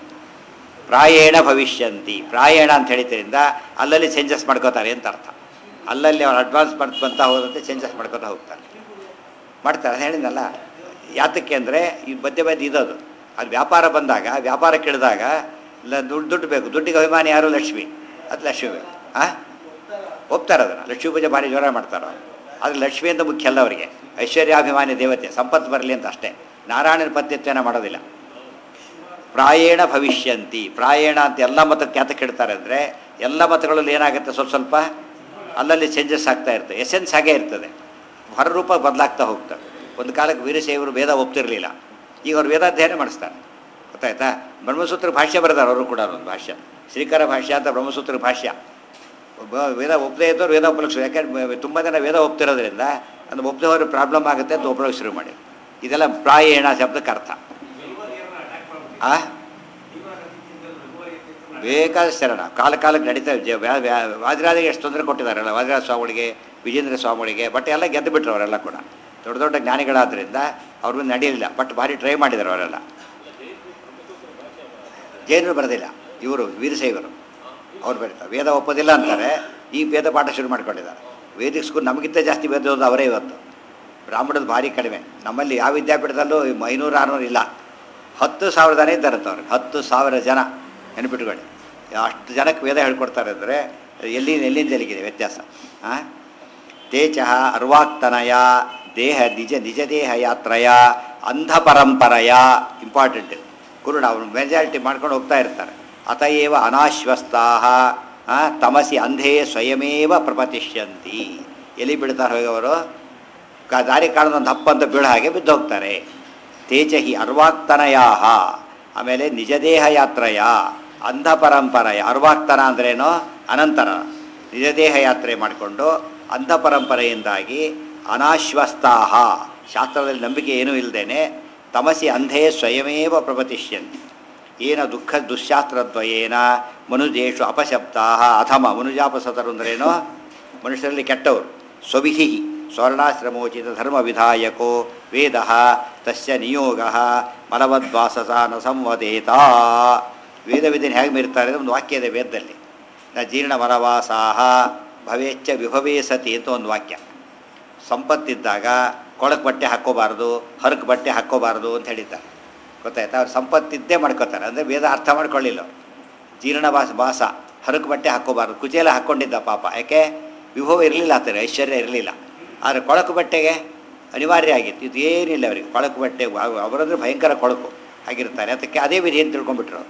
Speaker 1: ಪ್ರಾಯೇಣ ಭವಿಷ್ಯಂತಿ, ಪ್ರಾಯೇಣ ಅಂತ ಹೇಳಿದ್ರಿಂದ ಅಲ್ಲಲ್ಲಿ ಚೇಂಜಸ್ ಮಾಡ್ಕೋತಾರೆ ಅಂತ ಅರ್ಥ. ಅಲ್ಲಲ್ಲಿ ಅವ್ರು ಅಡ್ವಾನ್ಸ್ ಮಾಡ್ತಾ ಬಂತ ಹೋದಂತೆ ಚೇಂಜಸ್ ಮಾಡ್ಕೊತಾ ಹೋಗ್ತಾರೆ ಮಾಡ್ತಾರೆ. ಅದು ಹೇಳಿದ್ನಲ್ಲ ಯಾತಕ್ಕೆ ಅಂದರೆ ಈ ಮಧ್ಯೆ ಮಧ್ಯೆ ಇರೋದು. ಅದು ವ್ಯಾಪಾರ ಬಂದಾಗ, ವ್ಯಾಪಾರ ಕೆಳಿದಾಗ ದುಡ್ಡು ದುಡ್ಡು ಬೇಕು. ದುಡ್ಡಿಗೆ ಅಭಿಮಾನಿ ಯಾರು? ಲಕ್ಷ್ಮಿ. ಅದು ಲಕ್ಷ್ಮಿ ಬೇಕು. ಹಾಂ ಒಪ್ತಾರೆ ಅದನ್ನು. ಲಕ್ಷ್ಮೀ ಪೂಜೆ ಭಾರಿ ಜೋರ ಮಾಡ್ತಾರೆ. ಆದರೆ ಲಕ್ಷ್ಮಿ ಅಂತ ಮುಖ್ಯ ಅಲ್ಲ ಅವರಿಗೆ. ಐಶ್ವರ್ಯಾಭಿಮಾನಿ ದೇವತೆ, ಸಂಪತ್ತು ಬರಲಿ ಅಂತ ಅಷ್ಟೇ. ನಾರಾಯಣನ ಪದ್ಧತಿಯನ್ನು ಮಾಡೋದಿಲ್ಲ. ಪ್ರಾಯೇಣ ಭವಿಷ್ಯಂತಿ, ಪ್ರಾಯೇಣ ಅಂತ ಎಲ್ಲ ಮತಕ್ಕೆ ಯಾತಕ್ಕೆ ಇಡ್ತಾರೆ ಅಂದರೆ ಎಲ್ಲ ಮತಗಳಲ್ಲಿ ಏನಾಗುತ್ತೆ, ಸ್ವಲ್ಪ ಸ್ವಲ್ಪ ಅಲ್ಲಲ್ಲಿ ಚೇಂಜಸ್ ಆಗ್ತಾ ಇರ್ತದೆ. ಎಸೆನ್ಸ್ ಹಾಗೇ ಇರ್ತದೆ, ಹೊರರೂಪ ಬದಲಾಗ್ತಾ ಹೋಗ್ತದೆ. ಒಂದು ಕಾಲಕ್ಕೆ ವೀರಶೈವರು ವೇದ ಒಪ್ತಿರಲಿಲ್ಲ, ಈಗ ಅವ್ರು ವೇದಾಧ್ಯಯನ ಮಾಡಿಸ್ತಾರೆ. ಗೊತ್ತಾಯ್ತಾ? ಬ್ರಹ್ಮಸೂತ್ರ ಭಾಷ್ಯ ಬರೆದಾರೆ ಅವರು ಕೂಡ. ಒಂದು ಭಾಷ್ಯ ಶ್ರೀಕರ ಭಾಷ್ಯ ಅಂತ ಬ್ರಹ್ಮಸೂತ್ರ ಭಾಷ್ಯ. ಒಬ್ಬ ವೇದ ಒಪ್ಪದೇ ಇದ್ದವ್ರು ವೇದ ಒಪ್ಪಲಿಕ್ಕೆ ಶುರು, ಯಾಕೆಂದ್ರೆ ತುಂಬ ಜನ ವೇದ ಒಪ್ತಿರೋದ್ರಿಂದ ಅದು ಒಪ್ಪದವ್ರಿಗೆ ಪ್ರಾಬ್ಲಮ್ ಆಗುತ್ತೆ ಅಂತ ಒಪ್ಪಲಿಕ್ಕೆ ಶುರು ಮಾಡಿ. ಇದೆಲ್ಲ ಪ್ರಾಯೇಣ ಶಬ್ದಕ್ಕೆ ಅರ್ಥ. ಆ ಬೇಕಾದ ಶರಣ ಕಾಲ ಕಾಲಕ್ಕೆ ನಡೀತಾ ವಾದಿರಾಜಿಗೆ ಎಷ್ಟು ತೊಂದರೆ ಕೊಟ್ಟಿದ್ದಾರಲ್ಲ, ವಾದಿರಾಜ ಸ್ವಾಮಿಗಳಿಗೆ, ವಿಜೇಂದ್ರ ಸ್ವಾಮಿಗಳಿಗೆ. ಬಟ್ ಎಲ್ಲ ಗೆದ್ದು ಬಿಟ್ಟರು ಅವರೆಲ್ಲ ಕೂಡ. ದೊಡ್ಡ ದೊಡ್ಡ ಜ್ಞಾನಿಗಳಾದ್ದರಿಂದ ಅವ್ರ ಮೇಲೆ ನಡೆಯಲಿಲ್ಲ. ಬಟ್ ಭಾರಿ ಟ್ರೈ ಮಾಡಿದ್ದಾರೆ ಅವರೆಲ್ಲ. ಜೈನರು ಬರೋದಿಲ್ಲ, ಇವರು ವೀರಶೈವರು ಅವ್ರು ಬರೀತಾರೆ. ವೇದ ಒಪ್ಪೋದಿಲ್ಲ ಅಂತಾರೆ. ಈ ವೇದ ಪಾಠ ಶುರು ಮಾಡ್ಕೊಂಡಿದ್ದಾರೆ. ವೇದಿಕ್ ಸ್ಕೂಲ್ ನಮಗಿಂತ ಜಾಸ್ತಿ ವೇದ ಓದೋದು ಅವರೇ ಇವತ್ತು. ಬ್ರಾಹ್ಮಣದ ಭಾರಿ ಕಡಿಮೆ. ನಮ್ಮಲ್ಲಿ ಯಾವ ವಿದ್ಯಾಪೀಠದಲ್ಲೂ ಐನೂರು ಆರುನೂರು ಇಲ್ಲ, ಹತ್ತು ಸಾವಿರ ಜನ ಇದ್ದಾರಂತ ಅವ್ರಿಗೆ. ಹತ್ತು ಸಾವಿರ ಜನ ನೆನಪಿಟ್ಕೊಳ್ಳಿ. ಅಷ್ಟು ಜನಕ್ಕೆ ವೇದ ಹೇಳ್ಕೊಡ್ತಾರೆ ಅಂದರೆ ಎಲ್ಲಿ ಎಲ್ಲಿಂದ ಎಲ್ಲಿಗಿದೆ ವ್ಯತ್ಯಾಸ. ಹಾಂ ತೇಚಃ ಅರ್ವಾಕ್ತನಯ ದೇಹ ನಿಜ ನಿಜ ದೇಹ ಯಾತ್ರಯ ಅಂಧ ಪರಂಪರೆಯ ಇಂಪಾರ್ಟೆಂಟ್ ಕುರುಡ ಅವರು ಮೆಜಾರಿಟಿ ಮಾಡ್ಕೊಂಡು ಹೋಗ್ತಾ ಇರ್ತಾರೆ. ಅತಯೇವ ಅನಾಶ್ವಸ್ತಾ ತಮಸಿ ಅಂಧೇ ಸ್ವಯಮೇವ ಪ್ರಪತಿಷ್ಯಂತಿ. ಎಲ್ಲಿ ಬಿಡ್ತಾರೆ ಹೋಗವರು? ಕಾ ದಾರಿ ಕಾಣೋದು ಒಂದು ಹಪ್ಪ ಅಂತ ಬೀಳ ಹಾಗೆ ಬಿದ್ದು ಹೋಗ್ತಾರೆ. ತೇಜಹಿ ಅರ್ವಾಕ್ತನಯಾ. ಆಮೇಲೆ ನಿಜದೇಹ ಯಾತ್ರೆಯ ಅಂಧ ಪರಂಪರೆಯ. ಅರ್ವಾಕ್ತನ ಅಂದ್ರೇನೋ ಅನಂತರ ನಿಜದೇಹ ಯಾತ್ರೆ ಮಾಡಿಕೊಂಡು ಅಂಧ ಪರಂಪರೆಯಿಂದಾಗಿ ಅನಾಶ್ವಸ್ತಾಹ ಶಾಸ್ತ್ರದಲ್ಲಿ ನಂಬಿಕೆ ಏನೂ ಇಲ್ಲದೇನೆ ತಮಸಿ ಅಂಧೇ ಸ್ವಯಮೇವ ಪ್ರಪತಿಷ್ಯಂತಿ. ಏನ ದುಃಖ ದುಶ್ಶಾಸ್ತ್ರದ್ವಯೇನ ಮನುಜೇಶು ಅಪಶಬ್ದಾ ಅಥಮ. ಮನುಜಾಪಸತರು ಅಂದ್ರೇನೋ ಮನುಷ್ಯರಲ್ಲಿ ಕೆಟ್ಟವರು. ಸ್ವವಿಧಿ ಸ್ವರ್ಣಾಶ್ರಮೋಚಿತ ಧರ್ಮ ವಿಧಾಯಕೋ ವೇದ ತಸ್ಯ ನಿಯೋಗ ಮಲವದ್ವಾಸಸ ನ ಸಂವದೇತ. ವೇದ ವಿಧಿನ ಹೇಗೆ ಮೀರ್ತಾರೆ ಅಂದರೆ ಒಂದು ವಾಕ್ಯ ಇದೆ ವೇದದಲ್ಲಿ. ನ ಜೀರ್ಣ ಮಲವಾಸಾಹ ಭವೇಚ್ಛ ವಿಭವೇ ಸತಿ ಅಂತ ಒಂದು ವಾಕ್ಯ. ಸಂಪತ್ತಿದ್ದಾಗ ಕೊಳಕು ಬಟ್ಟೆ ಹಾಕ್ಕೋಬಾರ್ದು, ಹರಕು ಬಟ್ಟೆ ಹಾಕ್ಕೋಬಾರ್ದು ಅಂತ ಹೇಳಿದ್ದಾರೆ. ಗೊತ್ತಾಯ್ತಾ? ಅವ್ರು ಸಂಪತ್ತಿದ್ದೇ ಮಾಡ್ಕೋತಾರೆ. ಅಂದರೆ ವೇದ ಅರ್ಥ ಮಾಡ್ಕೊಳ್ಳಿಲ್ಲ. ಜೀರ್ಣ ವಾಸ ವಾಸ ಹರಕು ಬಟ್ಟೆ ಹಾಕ್ಕೋಬಾರ್ದು. ಕುಚೇಲ ಹಾಕ್ಕೊಂಡಿದ್ದ ಪಾಪ. ಯಾಕೆ? ವಿಭವ ಇರಲಿಲ್ಲ, ಆತಾರೆ ಐಶ್ವರ್ಯ ಇರಲಿಲ್ಲ. ಆದರೆ ಕೊಳಕು ಬಟ್ಟೆಗೆ ಅನಿವಾರ್ಯ ಆಗಿತ್ತು. ಇದು ಏನಿಲ್ಲ ಅವರಿಗೆ. ಕೊಳಕು ಬಟ್ಟೆ ಅವರಂದ್ರೆ ಭಯಂಕರ ಕೊಳಕು ಆಗಿರ್ತಾರೆ. ಅದಕ್ಕೆ ಅದೇ ವಿಧಿ ಅಂತ ತಿಳ್ಕೊಂಡ್ಬಿಟ್ರು.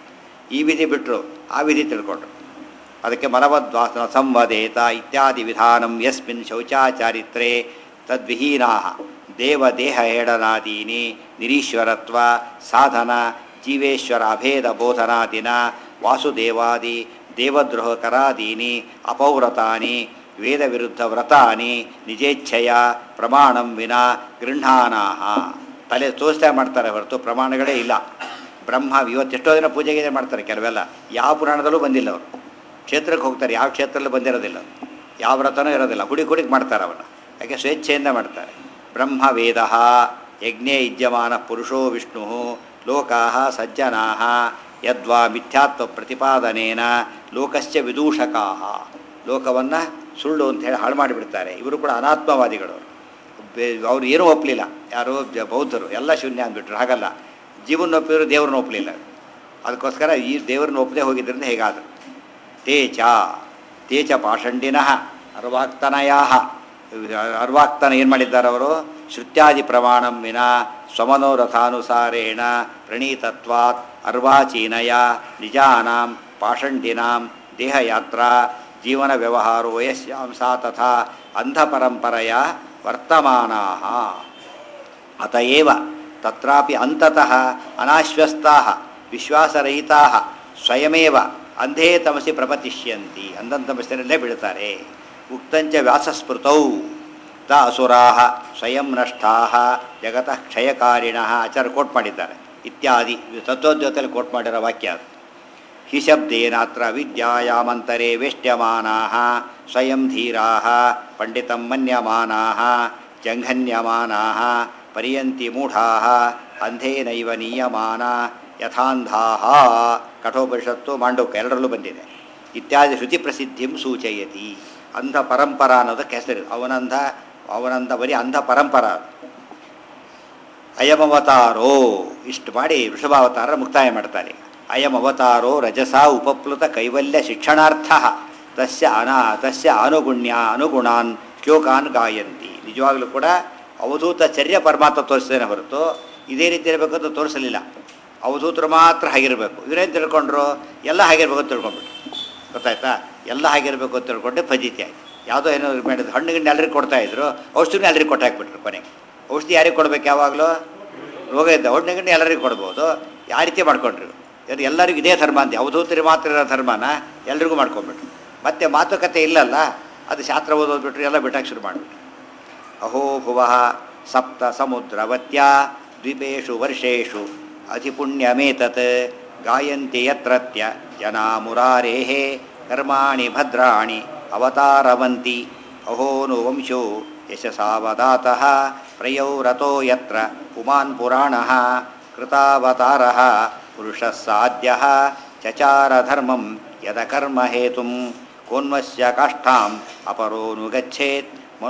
Speaker 1: ಈ ವಿಧಿ ಬಿಟ್ಟರು ಆ ವಿಧಿ ತಿಳ್ಕೊಂಡ್ರು. ಅದಕ್ಕೆ ಮಲವದ್ವಾಸನ ಸಂವದೇತ ಇತ್ಯಾದಿ ವಿಧಾನಂ ಯಸ್ಮಿನ್ ಶೌಚಾಚಾರಿತ್ರೇ ತದ್ವಿಹೀನಾ ದೇವದೇಹ ಹೇಳನಾದೀನಿ ನಿರೀಶ್ವರತ್ವ ಸಾಧನ ಜೀವೇಶ್ವರ ಅಭೇದ ಬೋಧನಾದಿನ ವಾಸುದೇವಾದಿ ದೇವದ್ರೋಹಕರಾದೀನಿ ಅಪೌವ್ರತಾನಿ ವೇದ ವಿರುದ್ಧ ವ್ರತಾನಿ ನಿಜೇಚ್ಛೆಯ ಪ್ರಮಾಣಂ ವಿನ ಗೃಹಾನಾಹ. ತಲೆ ತೋರಿಸ್ತಾ ಮಾಡ್ತಾರೆ ಹೊರತು ಪ್ರಮಾಣಗಳೇ ಇಲ್ಲ. ಬ್ರಹ್ಮ ಇವತ್ತು ಎಷ್ಟೋ ದಿನ ಪೂಜೆಗೆ ಮಾಡ್ತಾರೆ ಕೆಲವೆಲ್ಲ, ಯಾವ ಪುರಾಣದಲ್ಲೂ ಬಂದಿಲ್ಲ ಅವರು. ಕ್ಷೇತ್ರಕ್ಕೆ ಹೋಗ್ತಾರೆ, ಯಾವ ಕ್ಷೇತ್ರದಲ್ಲೂ ಬಂದಿರೋದಿಲ್ಲ, ಯಾವ ವ್ರತನೂ ಇರೋದಿಲ್ಲ, ಹುಡಿ ಹುಡಿಗೆ ಮಾಡ್ತಾರೆ ಅವನ್ನ. ಯಾಕೆ ಸ್ವೇಚ್ಛೆಯಿಂದ ಮಾಡ್ತಾರೆ. ಬ್ರಹ್ಮ ವೇದ ಯಜ್ಞೇ ಯುಜ್ಯಮಾನ ಪುರುಷೋ ವಿಷ್ಣು ಲೋಕಾ ಸಜ್ಜನಾ ಯದ್ವಾ ಮಿಥ್ಯಾತ್ವ ಪ್ರತಿಪಾದನೇನ ಲೋಕಶ್ಚ ವಿದೂಷಕಾ. ಲೋಕವನ್ನು ಸುಳ್ಳು ಅಂತ ಹೇಳಿ ಹಾಳು ಮಾಡಿಬಿಡ್ತಾರೆ. ಇವರು ಕೂಡ ಅನಾತ್ಮವಾದಿಗಳು. ಅವರು ಏನೂ ಒಪ್ಪಲಿಲ್ಲ, ಯಾರು ಬೌದ್ಧರು ಎಲ್ಲ ಶೂನ್ಯ ಅಂದ್ಬಿಟ್ರು. ಹಾಗಲ್ಲ, ಜೀವನ ಒಪ್ಪಿದ್ರು ದೇವ್ರನ್ನ ಒಪ್ಪಲಿಲ್ಲ. ಅದಕ್ಕೋಸ್ಕರ ಈ ದೇವ್ರನ್ನ ಒಪ್ಪದೆ ಹೋಗಿದ್ದರಿಂದ ಹೇಗಾದರು. ತೇಚ ತೇಚ ಪಾಷಂಡಿನಃ ಅರ್ವಾಕ್ತನಯಾ. ಅರ್ವಾಕ್ತನ ಏನು ಮಾಡಿದ್ದಾರೆ ಅವರು? ಶ್ರುತ್ಯಾದಿ ಪ್ರಮಾಣಂ ವಿನ ಸ್ವಮನೋರಥಾನುಸಾರೇಣ ಪ್ರಣೀತತ್ವಾತ್ ಅರ್ವಾಚೀನಯ ನಿಜಾನಾಂ ಪಾಷಂಡಿನಾಂ ದೇಹಯಾತ್ರಾ ಜೀವನ ವ್ಯವಹಾರೋ ಯಸ್ಯಾಂ ಸಾ ತಥಾ ಅಂಧಪರಂಪರೆಯ ವರ್ತಮಾನಾಃ. ಅತಏವ ತತ್ರಾಪಿ ಅಂತತಃ ಅನಾಶ್ವಸ್ತಾಃ ವಿಶ್ವಾಸರಹಿತಾಃ ಸ್ವಯಮೇವ ಅಂಧೇ ತಮಸಿ ಪ್ರಪತಿಷ್ಯಂತಿ. ಅಂಧನ್ ತಮಸ್ಸಿನಲ್ಲೇ ಬೀಳ್ತಾರೆ. ಉಕ್ತಂಚ ವ್ಯಾಸಸ್ಮೃತೌ ತ ಅಸುರಾಃ ಸ್ವಯಂ ನಷ್ಟಾಃ ಜಗತಃ ಕ್ಷಯಕಾರಿಣಃ. ಆಚಾರ್ಯ ಕೋಟ್ ಮಾಡಿದ್ದಾರೆ ಇತ್ಯಾದಿ ತತ್ವೋದ್ಯೋತಲ್ಲಿ ಕೋಟ್ ಮಾಡಿರೋ ವಾಕ್ಯ ಅದು. ಹಿ ಶಬ್ದೇನಾತ್ರ ವಿದ್ಯಾಯಾಮಂತರೆ ವೇಷ್ಟ್ಯಮಾನಾಃ ಸ್ವಯಂ ಧೀರಾಃ ಪಂಡಿತಂ ಮನ್ಯಮಾನಾಃ ಜಂಘನ್ಯಮಾನಾಃ ಪರ್ಯಂತಿ ಮೂಢಾಃ ಅಂಧೇನೈವ ನೀಯಮಾನ ಯಥಾಂಧಾಃ. ಕಠೋಪನಿಷತ್ತು ಮಾಂಡವ್ಯ ಎರಡರಲ್ಲೂ ಬಂದಿದೆ. ಇತ್ಯಾದಿ ಶ್ರುತಿ ಪ್ರಸಿದ್ಧಿಂ ಸೂಚಯತಿ. ಅಂಧ ಪರಂಪರಾ ಅನ್ನೋದಕ್ಕೆ ಹೆಸರು. ಅವನಂಧ ಅವನಂಧ ಬರೀ ಅಂಧ ಪರಂಪರಾ. ಅಯಂ ಅವತಾರೋ ಇಷ್ಟು ಮಾಡಿ ವೃಷಭಾವತಾರ ಮುಕ್ತಾಯ ಮಾಡ್ತಾರೆ. ಅಯಂ ಅವತಾರೋ ರಜಸಾ ಉಪಪ್ಲುತ ಕೈವಲ್ಯ ಶಿಕ್ಷಣಾರ್ಥ ತಸ್ಯ ಅನಾ ತಸ್ಯ ಅನುಗುಣ್ಯ ಅನುಗುಣಾನ್ ಶ್ಲೋಕಾನ್ ಗಾಯಂತಿ. ನಿಜವಾಗಲೂ ಕೂಡ ಅವಧೂತ ಚರ್ಯ ಪರಮಾತ್ಮ ತೋರಿಸ್ತೇನೆ ಹೊರತು ಇದೇ ರೀತಿ ಇರಬೇಕು ಅಂತ ತೋರಿಸಲಿಲ್ಲ. ಅವಧೂತರು ಮಾತ್ರ ಹಾಗಿರಬೇಕು. ಇವರೇನು ತಿಳ್ಕೊಂಡ್ರು? ಎಲ್ಲ ಹಾಗಿರ್ಬೇಕು ಅಂತ ತಿಳ್ಕೊಂಡ್ಬಿಟ್ರು. ಗೊತ್ತಾಯ್ತಾ? ಎಲ್ಲ ಹಾಗಿರಬೇಕು ಅಂತ ತಿಳ್ಕೊಂಡೆ ಫಜಿತಿ ಆಯ್ತು. ಯಾವುದೋ ಏನೋ ಮಾಡಿದ್ರು. ಹಣ್ಣುಗಿಣ್ಣು ಎಲ್ಲರಿಗೆ ಕೊಡ್ತಾಯಿದ್ರು, ಔಷಧಿನ ಎಲ್ಲರಿಗೆ ಕೊಟ್ಟು ಹಾಕ್ಬಿಟ್ರು. ಕೊನೆಗೆ ಔಷಧಿ ಯಾರಿಗೆ ಕೊಡ್ಬೇಕು? ಯಾವಾಗಲೂ ರೋಗ ಇದ್ದ ಹಣ್ಣುಗಿಣ್ಣು ಎಲ್ಲರಿಗೂ ಕೊಡ್ಬೋದು. ಯಾವ ರೀತಿ ಮಾಡ್ಕೊಂಡ್ರು? ಎಲ್ಲರಿಗೂ ಇದೇ ಧರ್ಮ ಅಂತ, ಅವಧೂತರಿಗೆ ಮಾತ್ರ ಇರೋ ಧರ್ಮನ ಎಲ್ರಿಗೂ ಮಾಡ್ಕೊಂಡ್ಬಿಟ್ರು. ಮತ್ತು ಮಾತುಕತೆ ಇಲ್ಲಲ್ಲ, ಅದು ಶಾಸ್ತ್ರ ಓದೋದ್ಬಿಟ್ರು, ಎಲ್ಲ ಬಿಟ್ಟಾಗ ಶುರು ಮಾಡಿಬಿಟ್ರು. ಅಹೋ ಭುವಃ ಸಪ್ತ ಸಮುದ್ರವತ್ಯ ದ್ವೀಪೇಶು ವರ್ಷೇಶು ಅಧಿಪುಣ್ಯಮೇತತ್ ಗಾಯಂತಿ ಯತ್ರತ್ಯ ಜನಾ ಮುರಾರೇಃ ಕರ್ಮಾಣಿ ಭದ್ರಾಣಿ ಅವತಾರವಂತಿ. ಅಹೋನು ವಂಶೋ ಯಶಸಾವದಾತಃ ಪ್ರಯೌರತೋ ಯತ್ರ ಪುಮಾನ್ ಪುರಾಣಃ ಕೃತಾವತಾರಃ ಪುರುಷಃ ಸಾಧ್ಯಃ ಚಚಾರ ಧರ್ಮಂ ಯದಕರ್ಮ ಹೇತುಂ ಕೋನ್ವಸ್ಯ ಕಾಷ್ಠಾಂ ಅಪರೋನುಗಚ್ಚೇತ್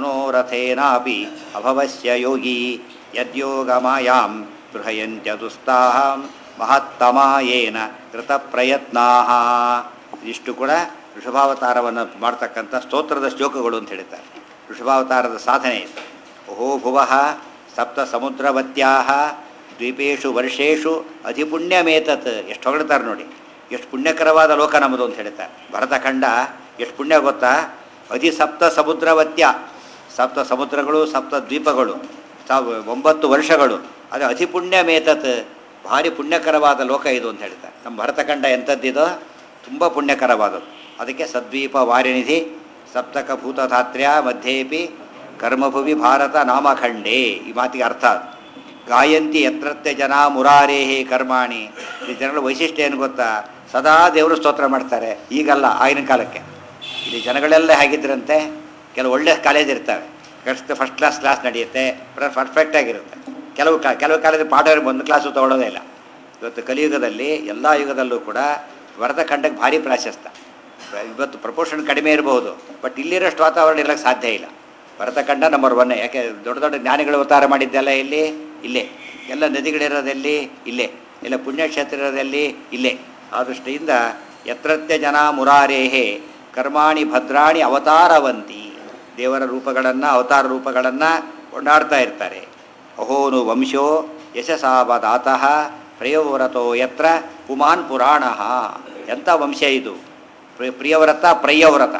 Speaker 1: ಮನೋರಥೇನಾಪಿ ಅಭವಸ್ಯ ಯೋಗಿ ಯದ್ಯೋಗಮಾಯಾಂ ಬೃಹಯಂತ್ಯದುಸ್ತಾಹಂ ಮಹತ್ತಮಾಯೇನ ಕೃತಪ್ರಯತ್ನಾಃ. ಇಷ್ಟು ಕೂಡ ವೃಷಭಾವತಾರವನ್ನು ಮಾಡ್ತಕ್ಕಂಥ ಸ್ತೋತ್ರದ ಶ್ಲೋಕಗಳು ಅಂತ ಹೇಳ್ತಾರೆ. ವೃಷಭಾವತಾರದ ಸಾಧನೆ ಇದೆ. ಓಹೋ ಭುವಃ ಸಪ್ತ ಸಮುದ್ರವತ್ಯಾಃ ದ್ವೀಪೇಶು ವರ್ಷೇಶು ಅಧಿಪುಣ್ಯಮೇತತ್. ಎಷ್ಟು ಹೊಗಳ್ತಾರೆ ನೋಡಿ, ಎಷ್ಟು ಪುಣ್ಯಕರವಾದ ಲೋಕ ನಮ್ಮದು ಅಂತ ಹೇಳ್ತಾರೆ. ಭರತಖಂಡ ಎಷ್ಟು ಪುಣ್ಯ ಗೊತ್ತಾ? ಅಧಿ ಸಪ್ತ ಸಮುದ್ರವತ್ಯ, ಸಪ್ತ ಸಮುದ್ರಗಳು ಸಪ್ತ ದ್ವೀಪಗಳು ಸಾವ್ ಒಂಬತ್ತು ವರ್ಷಗಳು, ಅದು ಅತಿ ಪುಣ್ಯಮೇತತ್, ಭಾರಿ ಪುಣ್ಯಕರವಾದ ಲೋಕ ಇದು ಅಂತ ಹೇಳ್ತಾರೆ. ನಮ್ಮ ಭರತಖಂಡ ಎಂಥದ್ದಿದೋ ತುಂಬ ಪುಣ್ಯಕರವಾದದ್ದು. ಅದಕ್ಕೆ ಸದ್ವೀಪ ವಾರಿನಿಧಿ ಸಪ್ತಕ ಭೂತಧಾತ್ರ್ಯ ಮಧ್ಯೇಪಿ ಕರ್ಮಭುವಿ ಭಾರತ ನಾಮಖಂಡೇ. ಈ ಮಾತಿಗೆ ಅರ್ಥ ಅದು. ಗಾಯಂತಿ ಯತ್ರತ್ಯ ಜನ ಮುರಾರೇಹೇ ಕರ್ಮಾಣಿ. ಈ ಜನಗಳ ವೈಶಿಷ್ಟ್ಯ ಏನು ಗೊತ್ತಾ? ಸದಾ ದೇವರು ಸ್ತೋತ್ರ ಮಾಡ್ತಾರೆ. ಈಗಲ್ಲ, ಆಗಿನ ಕಾಲಕ್ಕೆ ಇಲ್ಲಿ ಜನಗಳೆಲ್ಲ ಹೇಗಿದ್ದರಂತೆ, ಕೆಲವು ಒಳ್ಳೆ ಕಾಲೇಜ್ ಇರ್ತವೆ, ಫಸ್ಟ್ ಫಸ್ಟ್ ಕ್ಲಾಸ್ ಕ್ಲಾಸ್ ನಡೆಯುತ್ತೆ, ಪರ್ಫೆಕ್ಟಾಗಿರುತ್ತೆ. ಕೆಲವು ಕಾ ಕೆಲವು ಕಾಲೇಜ್ ಪಾಠ ಒಂದು ಕ್ಲಾಸು ತೊಗೊಳ್ಳೋದೇ ಇಲ್ಲ. ಇವತ್ತು ಕಲಿಯುಗದಲ್ಲಿ ಎಲ್ಲ ಯುಗದಲ್ಲೂ ಕೂಡ ಭರತಖಂಡಕ್ಕೆ ಭಾರಿ ಪ್ರಾಶಸ್ತ್ಯ. ಇವತ್ತು ಪ್ರಪೋರ್ಷನ್ ಕಡಿಮೆ ಇರಬಹುದು, ಬಟ್ ಇಲ್ಲಿರೋಷ್ಟು ವಾತಾವರಣ ಇರೋಕ್ಕೆ ಸಾಧ್ಯ ಇಲ್ಲ. ಭರತಖಂಡ ನಂಬರ್ ಒನ್ನೇ. ಯಾಕೆ ದೊಡ್ಡ ದೊಡ್ಡ ಜ್ಞಾನಿಗಳು ಅವತಾರ ಮಾಡಿದ್ದೆಲ್ಲ ಇಲ್ಲಿ ಇಲ್ಲೇ, ಎಲ್ಲ ನದಿಗಳಿರೋದಲ್ಲಿ ಇಲ್ಲೇ, ಎಲ್ಲ ಪುಣ್ಯಕ್ಷೇತ್ರ ಇರೋದಲ್ಲಿ ಇಲ್ಲೇ. ಆ ದೃಷ್ಟಿಯಿಂದ ಯತ್ರತ್ಯ ಜನ ಮುರಾರೇಹೇ ಕರ್ಮಾಣಿ ಭದ್ರಾಣಿ ಅವತಾರವಂತಿ. ದೇವರ ರೂಪಗಳನ್ನು ಅವತಾರ ರೂಪಗಳನ್ನು ಕೊಂಡಾಡ್ತಾ ಇರ್ತಾರೆ. ಅಹೋನು ವಂಶೋ ಯಶಸಾವದಾತಃ ಪ್ರಿಯವ್ರತೋ ಯತ್ರ ಪುಮಾನ್ ಪುರಾಣ. ಎಂಥ ವಂಶ ಇದು! ಪ್ರಿ- ಪ್ರಿಯವ್ರತ ಪ್ರಯ್ಯವ್ರತ,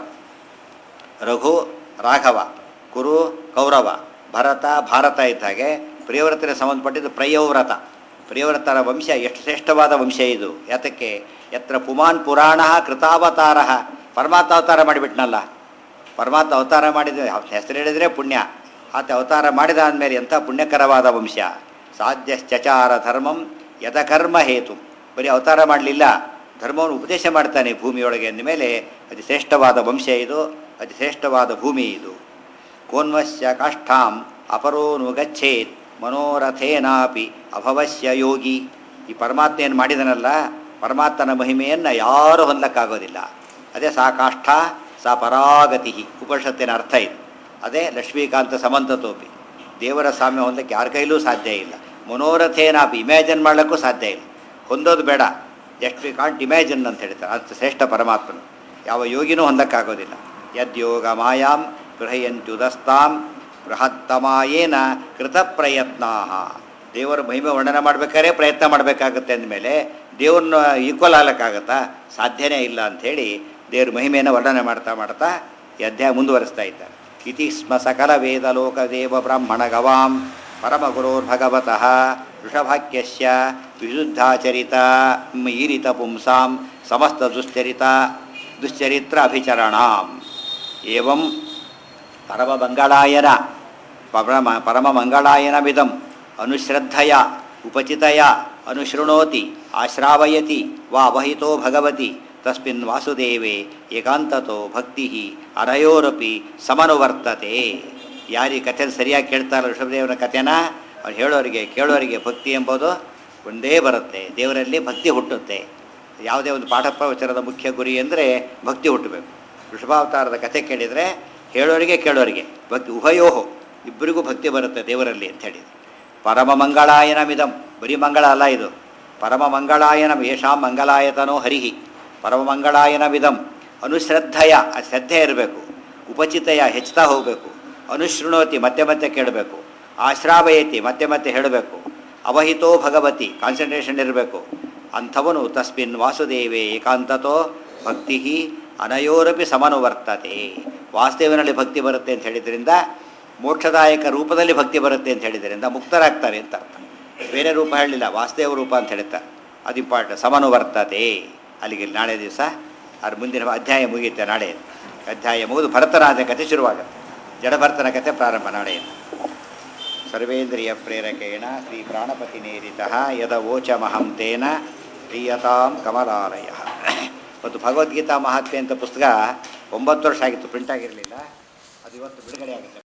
Speaker 1: ರಘು ರಾಘವ, ಕುರು ಕೌರವ, ಭರತ ಭಾರತ ಇದ್ದ ಹಾಗೆ ಪ್ರಿಯವ್ರತನಿಗೆ ಸಂಬಂಧಪಟ್ಟಿದ್ದು ಪ್ರಯ್ಯವ್ರತ. ಪ್ರಿಯವ್ರತರ ವಂಶ ಎಷ್ಟು ಶ್ರೇಷ್ಠವಾದ ವಂಶ ಇದು. ಯಾತಕ್ಕೆ? ಯತ್ರ ಪುಮಾನ್ ಪುರಾಣ ಕೃತಾವತಾರ. ಪರಮಾತ್ಮ ಅವತಾರ ಮಾಡಿಬಿಟ್ನಲ್ಲ, ಪರಮಾತ್ಮ ಅವತಾರ ಮಾಡಿದ ಹೆಸರು ಹೇಳಿದರೆ ಪುಣ್ಯ. ಆತ ಅವತಾರ ಮಾಡಿದ ಅಂದಮೇಲೆ ಎಂಥ ಪುಣ್ಯಕರವಾದ ವಂಶ. ಸಾಧ್ಯಶ್ಚಚಾರ ಧರ್ಮಂ ಯಥಕರ್ಮ ಹೇತು. ಬರೀ ಅವತಾರ ಮಾಡಲಿಲ್ಲ, ಧರ್ಮವನ್ನು ಉಪದೇಶ ಮಾಡ್ತಾನೆ ಭೂಮಿಯೊಳಗೆ ಅಂದಮೇಲೆ ಅತಿ ಶ್ರೇಷ್ಠವಾದ ವಂಶ ಇದು, ಅತಿ ಶ್ರೇಷ್ಠವಾದ ಭೂಮಿ ಇದು. ಕೋನ್ವಸ್ಯ ಕಾಷ್ಠಾಂ ಅಪರೋನು ಗಚ್ಚೇತ್ ಮನೋರಥೇನಾಪಿ ಅಭವಸ್ಯ ಯೋಗಿ. ಈ ಪರಮಾತ್ಮ ಏನು ಮಾಡಿದನಲ್ಲ, ಪರಮಾತ್ಮನ ಮಹಿಮೆಯನ್ನು ಯಾರೂ ಹೊಂದಕ್ಕಾಗೋದಿಲ್ಲ. ಅದೇ ಸಾ ಕಾಷ್ಠ ಸಾ ಪರಾಗತಿ ಉಪನಿಷತ್ತಿನ ಅರ್ಥ ಇದು. ಅದೇ ಲಕ್ಷ್ಮೀಕಾಂತ ಸಮಂತತೋಪಿ. ದೇವರ ಸಾಮ್ಯ ಹೊಂದಕ್ಕೆ ಯಾರ ಕೈಲೂ ಸಾಧ್ಯ ಇಲ್ಲ. ಮನೋರಥೇನಾಪಿ ಇಮ್ಯಾಜಿನ್ ಮಾಡಲಿಕ್ಕೂ ಸಾಧ್ಯ ಇಲ್ಲ. ಹೊಂದೋದು ಬೇಡ, ಜಸ್ಟ್ ವಿ ಕಾಂಟ್ ಇಮ್ಯಾಜಿನ್ ಅಂತ ಹೇಳ್ತಾರೆ. ಅದು ಶ್ರೇಷ್ಠ ಪರಮಾತ್ಮನು, ಯಾವ ಯೋಗಿನೂ ಹೊಂದಕ್ಕಾಗೋದಿಲ್ಲ. ಯದ್ಯೋಗ ಮಾಯಾಂ ಗೃಹಯಂತ್ಯುದಸ್ತಾಂ ಬೃಹತ್ತಮಾಯೇನ ಕೃತ ಪ್ರಯತ್ನಾ. ದೇವರ ಮಹಿಮೆ ವರ್ಣನೆ ಮಾಡಬೇಕಾದ್ರೆ ಪ್ರಯತ್ನ ಮಾಡಬೇಕಾಗುತ್ತೆ ಅಂದಮೇಲೆ ದೇವ್ರನ್ನ ಈಕ್ವಲ್ ಆಗ್ಲಿಕ್ಕಾಗತ್ತಾ? ಸಾಧ್ಯನೇ ಇಲ್ಲ ಅಂಥೇಳಿ ದೇವ್ರ ಮಹಿಮೆಯನ್ನು ವರ್ಣನೆ ಮಾಡ್ತಾ ಮಾಡ್ತಾ ಈ ಅಧ್ಯಾಯ ಮುಂದುವರಿಸ್ತಾ ಇದ್ದಾರೆ. ಇತಿ ಸ್ಮ ಸಕಲ ವೇದ ಲೋಕ ದೇವ ಬ್ರಾಹ್ಮಣ ಗವಾಂ ಪರಮಗುರೋರ್ಭಗವತಃ ವೃಷಭಾಕ್ಯಸ್ಯ ವಿಶುದ್ಧಾಚರಿತ ಈರಿತ ಪುಂಸಾಂ ಸಮಸ್ತ ದುಶ್ಚರಿತ ದುಶ್ಚರಿತ್ರ ಅಭಿಚರಣಾಂ. ಏವಂ ಪರಮಮಂಗಳಾಯನ ಪರಮ ಪರಮಮಂಗಳಾಯನಮಿದಂ ಅನುಶ್ರದ್ಧಯ ಉಪಚಿತಯ ಅನುಶೃಣೋತಿ ಆಶ್ರಾವಯತಿ ವಾ ಅವಹಿತೋ ಭಗವತಿ ತಸ್ಮಿನ್ ವಾಸುದೇವೇ ಏಕಾಂತತೋ ಭಕ್ತಿ ಅನಯೋರಪಿ ಸಮನುವರ್ತತೆ. ಯಾರೀ ಕಥೆ ಸರಿಯಾಗಿ ಕೇಳ್ತಾರಲ್ಲ ಋಷಭದೇವರ ಕಥೆನ, ಅವ್ರು ಹೇಳೋರಿಗೆ ಕೇಳೋರಿಗೆ ಭಕ್ತಿ ಎಂಬುದು ಒಂದೇ ಬರುತ್ತೆ. ದೇವರಲ್ಲಿ ಭಕ್ತಿ ಹುಟ್ಟುತ್ತೆ. ಯಾವುದೇ ಒಂದು ಪಾಠ ಪ್ರವಚನದ ಮುಖ್ಯ ಗುರಿ ಅಂದರೆ ಭಕ್ತಿ ಹುಟ್ಟಬೇಕು. ಋಷಭಾವತಾರದ ಕಥೆ ಕೇಳಿದರೆ ಹೇಳೋರಿಗೆ ಕೇಳೋರಿಗೆ ಭಕ್ತಿ ಉಭಯೋಹೋ ಇಬ್ಬರಿಗೂ ಭಕ್ತಿ ಬರುತ್ತೆ ದೇವರಲ್ಲಿ ಅಂತ ಹೇಳಿದ್ರು. ಪರಮ ಮಂಗಳಾಯನಮಿದಂ, ಬರೀ ಮಂಗಳ ಅಲ್ಲ ಇದು. ಪರಮ ಮಂಗಳಾಯನಂ ಯೇಷಾಂ ಮಂಗಲಾಯತನೋ ಹರಿಹಿ. ಪರಮ ಮಂಗಳಾಯನಮಿದಂ ಅನುಶ್ರದ್ಧಯ, ಅದು ಶ್ರದ್ಧೆ ಇರಬೇಕು. ಉಪಚಿತಯ, ಹೆಚ್ಚುತ್ತಾ ಹೋಗಬೇಕು. ಅನುಶೃಣೋತಿ, ಮತ್ತೆ ಮತ್ತೆ ಕೇಳಬೇಕು. ಆಶ್ರಾವಯತಿ, ಮತ್ತೆ ಮತ್ತೆ ಹೇಳಬೇಕು. ಅವಹಿತೋ ಭಗವತಿ, ಕಾನ್ಸಂಟ್ರೇಷನ್ ಇರಬೇಕು. ಅಂಥವನು ತಸ್ಮಿನ್ ವಾಸುದೇವೇ ಏಕಾಂತತೋ ಭಕ್ತಿ ಅನಯೋರಪಿ ಸಮನುವರ್ತತೆ. ವಾಸುದೇವನಲ್ಲಿ ಭಕ್ತಿ ಬರುತ್ತೆ ಅಂತ ಹೇಳಿದ್ರಿಂದ, ಮೋಕ್ಷದಾಯಕ ರೂಪದಲ್ಲಿ ಭಕ್ತಿ ಬರುತ್ತೆ ಅಂತ ಹೇಳಿದ್ರಿಂದ ಮುಕ್ತರಾಗ್ತಾರೆ ಅಂತ ಅರ್ಥ. ಬೇರೆ ರೂಪ ಹೇಳಲಿಲ್ಲ, ವಾಸುದೇವ ರೂಪ ಅಂತ ಹೇಳ್ತಾರೆ. ಅದು ಇಂಪಾರ್ಟೆಂಟ್. ಸಮನುವರ್ತತೆ. ಅಲ್ಲಿಗೆ ನಾಳೆ ದಿವಸ ಅದ್ರ ಮುಂದಿನ ಅಧ್ಯಾಯ ಮುಗಿಯುತ್ತೆ. ನಾಳೆ ಅಧ್ಯಾಯ ಮುಗಿದು ಭರತರಾಜ ಕಥೆ ಶುರುವಾಗುತ್ತೆ. ಜಡಭರತನ ಕಥೆ ಪ್ರಾರಂಭ ನಾಳೆಯಿಂದ. ಸರ್ವೇಂದ್ರಿಯ ಪ್ರೇರಕೇಣ ಶ್ರೀ ಪ್ರಾಣಪತಿ ನೇರಿತಃ ಯದ ವೋಚಮಹಂ ತೇನ ಪ್ರಿಯತಾಂ ಕಮಲಾಲಯ. ಮತ್ತು ಭಗವದ್ಗೀತಾ ಮಹಾತ್ಮೆ ಅಂತ ಪುಸ್ತಕ ಒಂಬತ್ತು ವರ್ಷ ಆಗಿತ್ತು, ಪ್ರಿಂಟ್ ಆಗಿರಲಿಲ್ಲ. ಅದು ಇವತ್ತು ಬಿಡುಗಡೆ ಆಗುತ್ತೆ.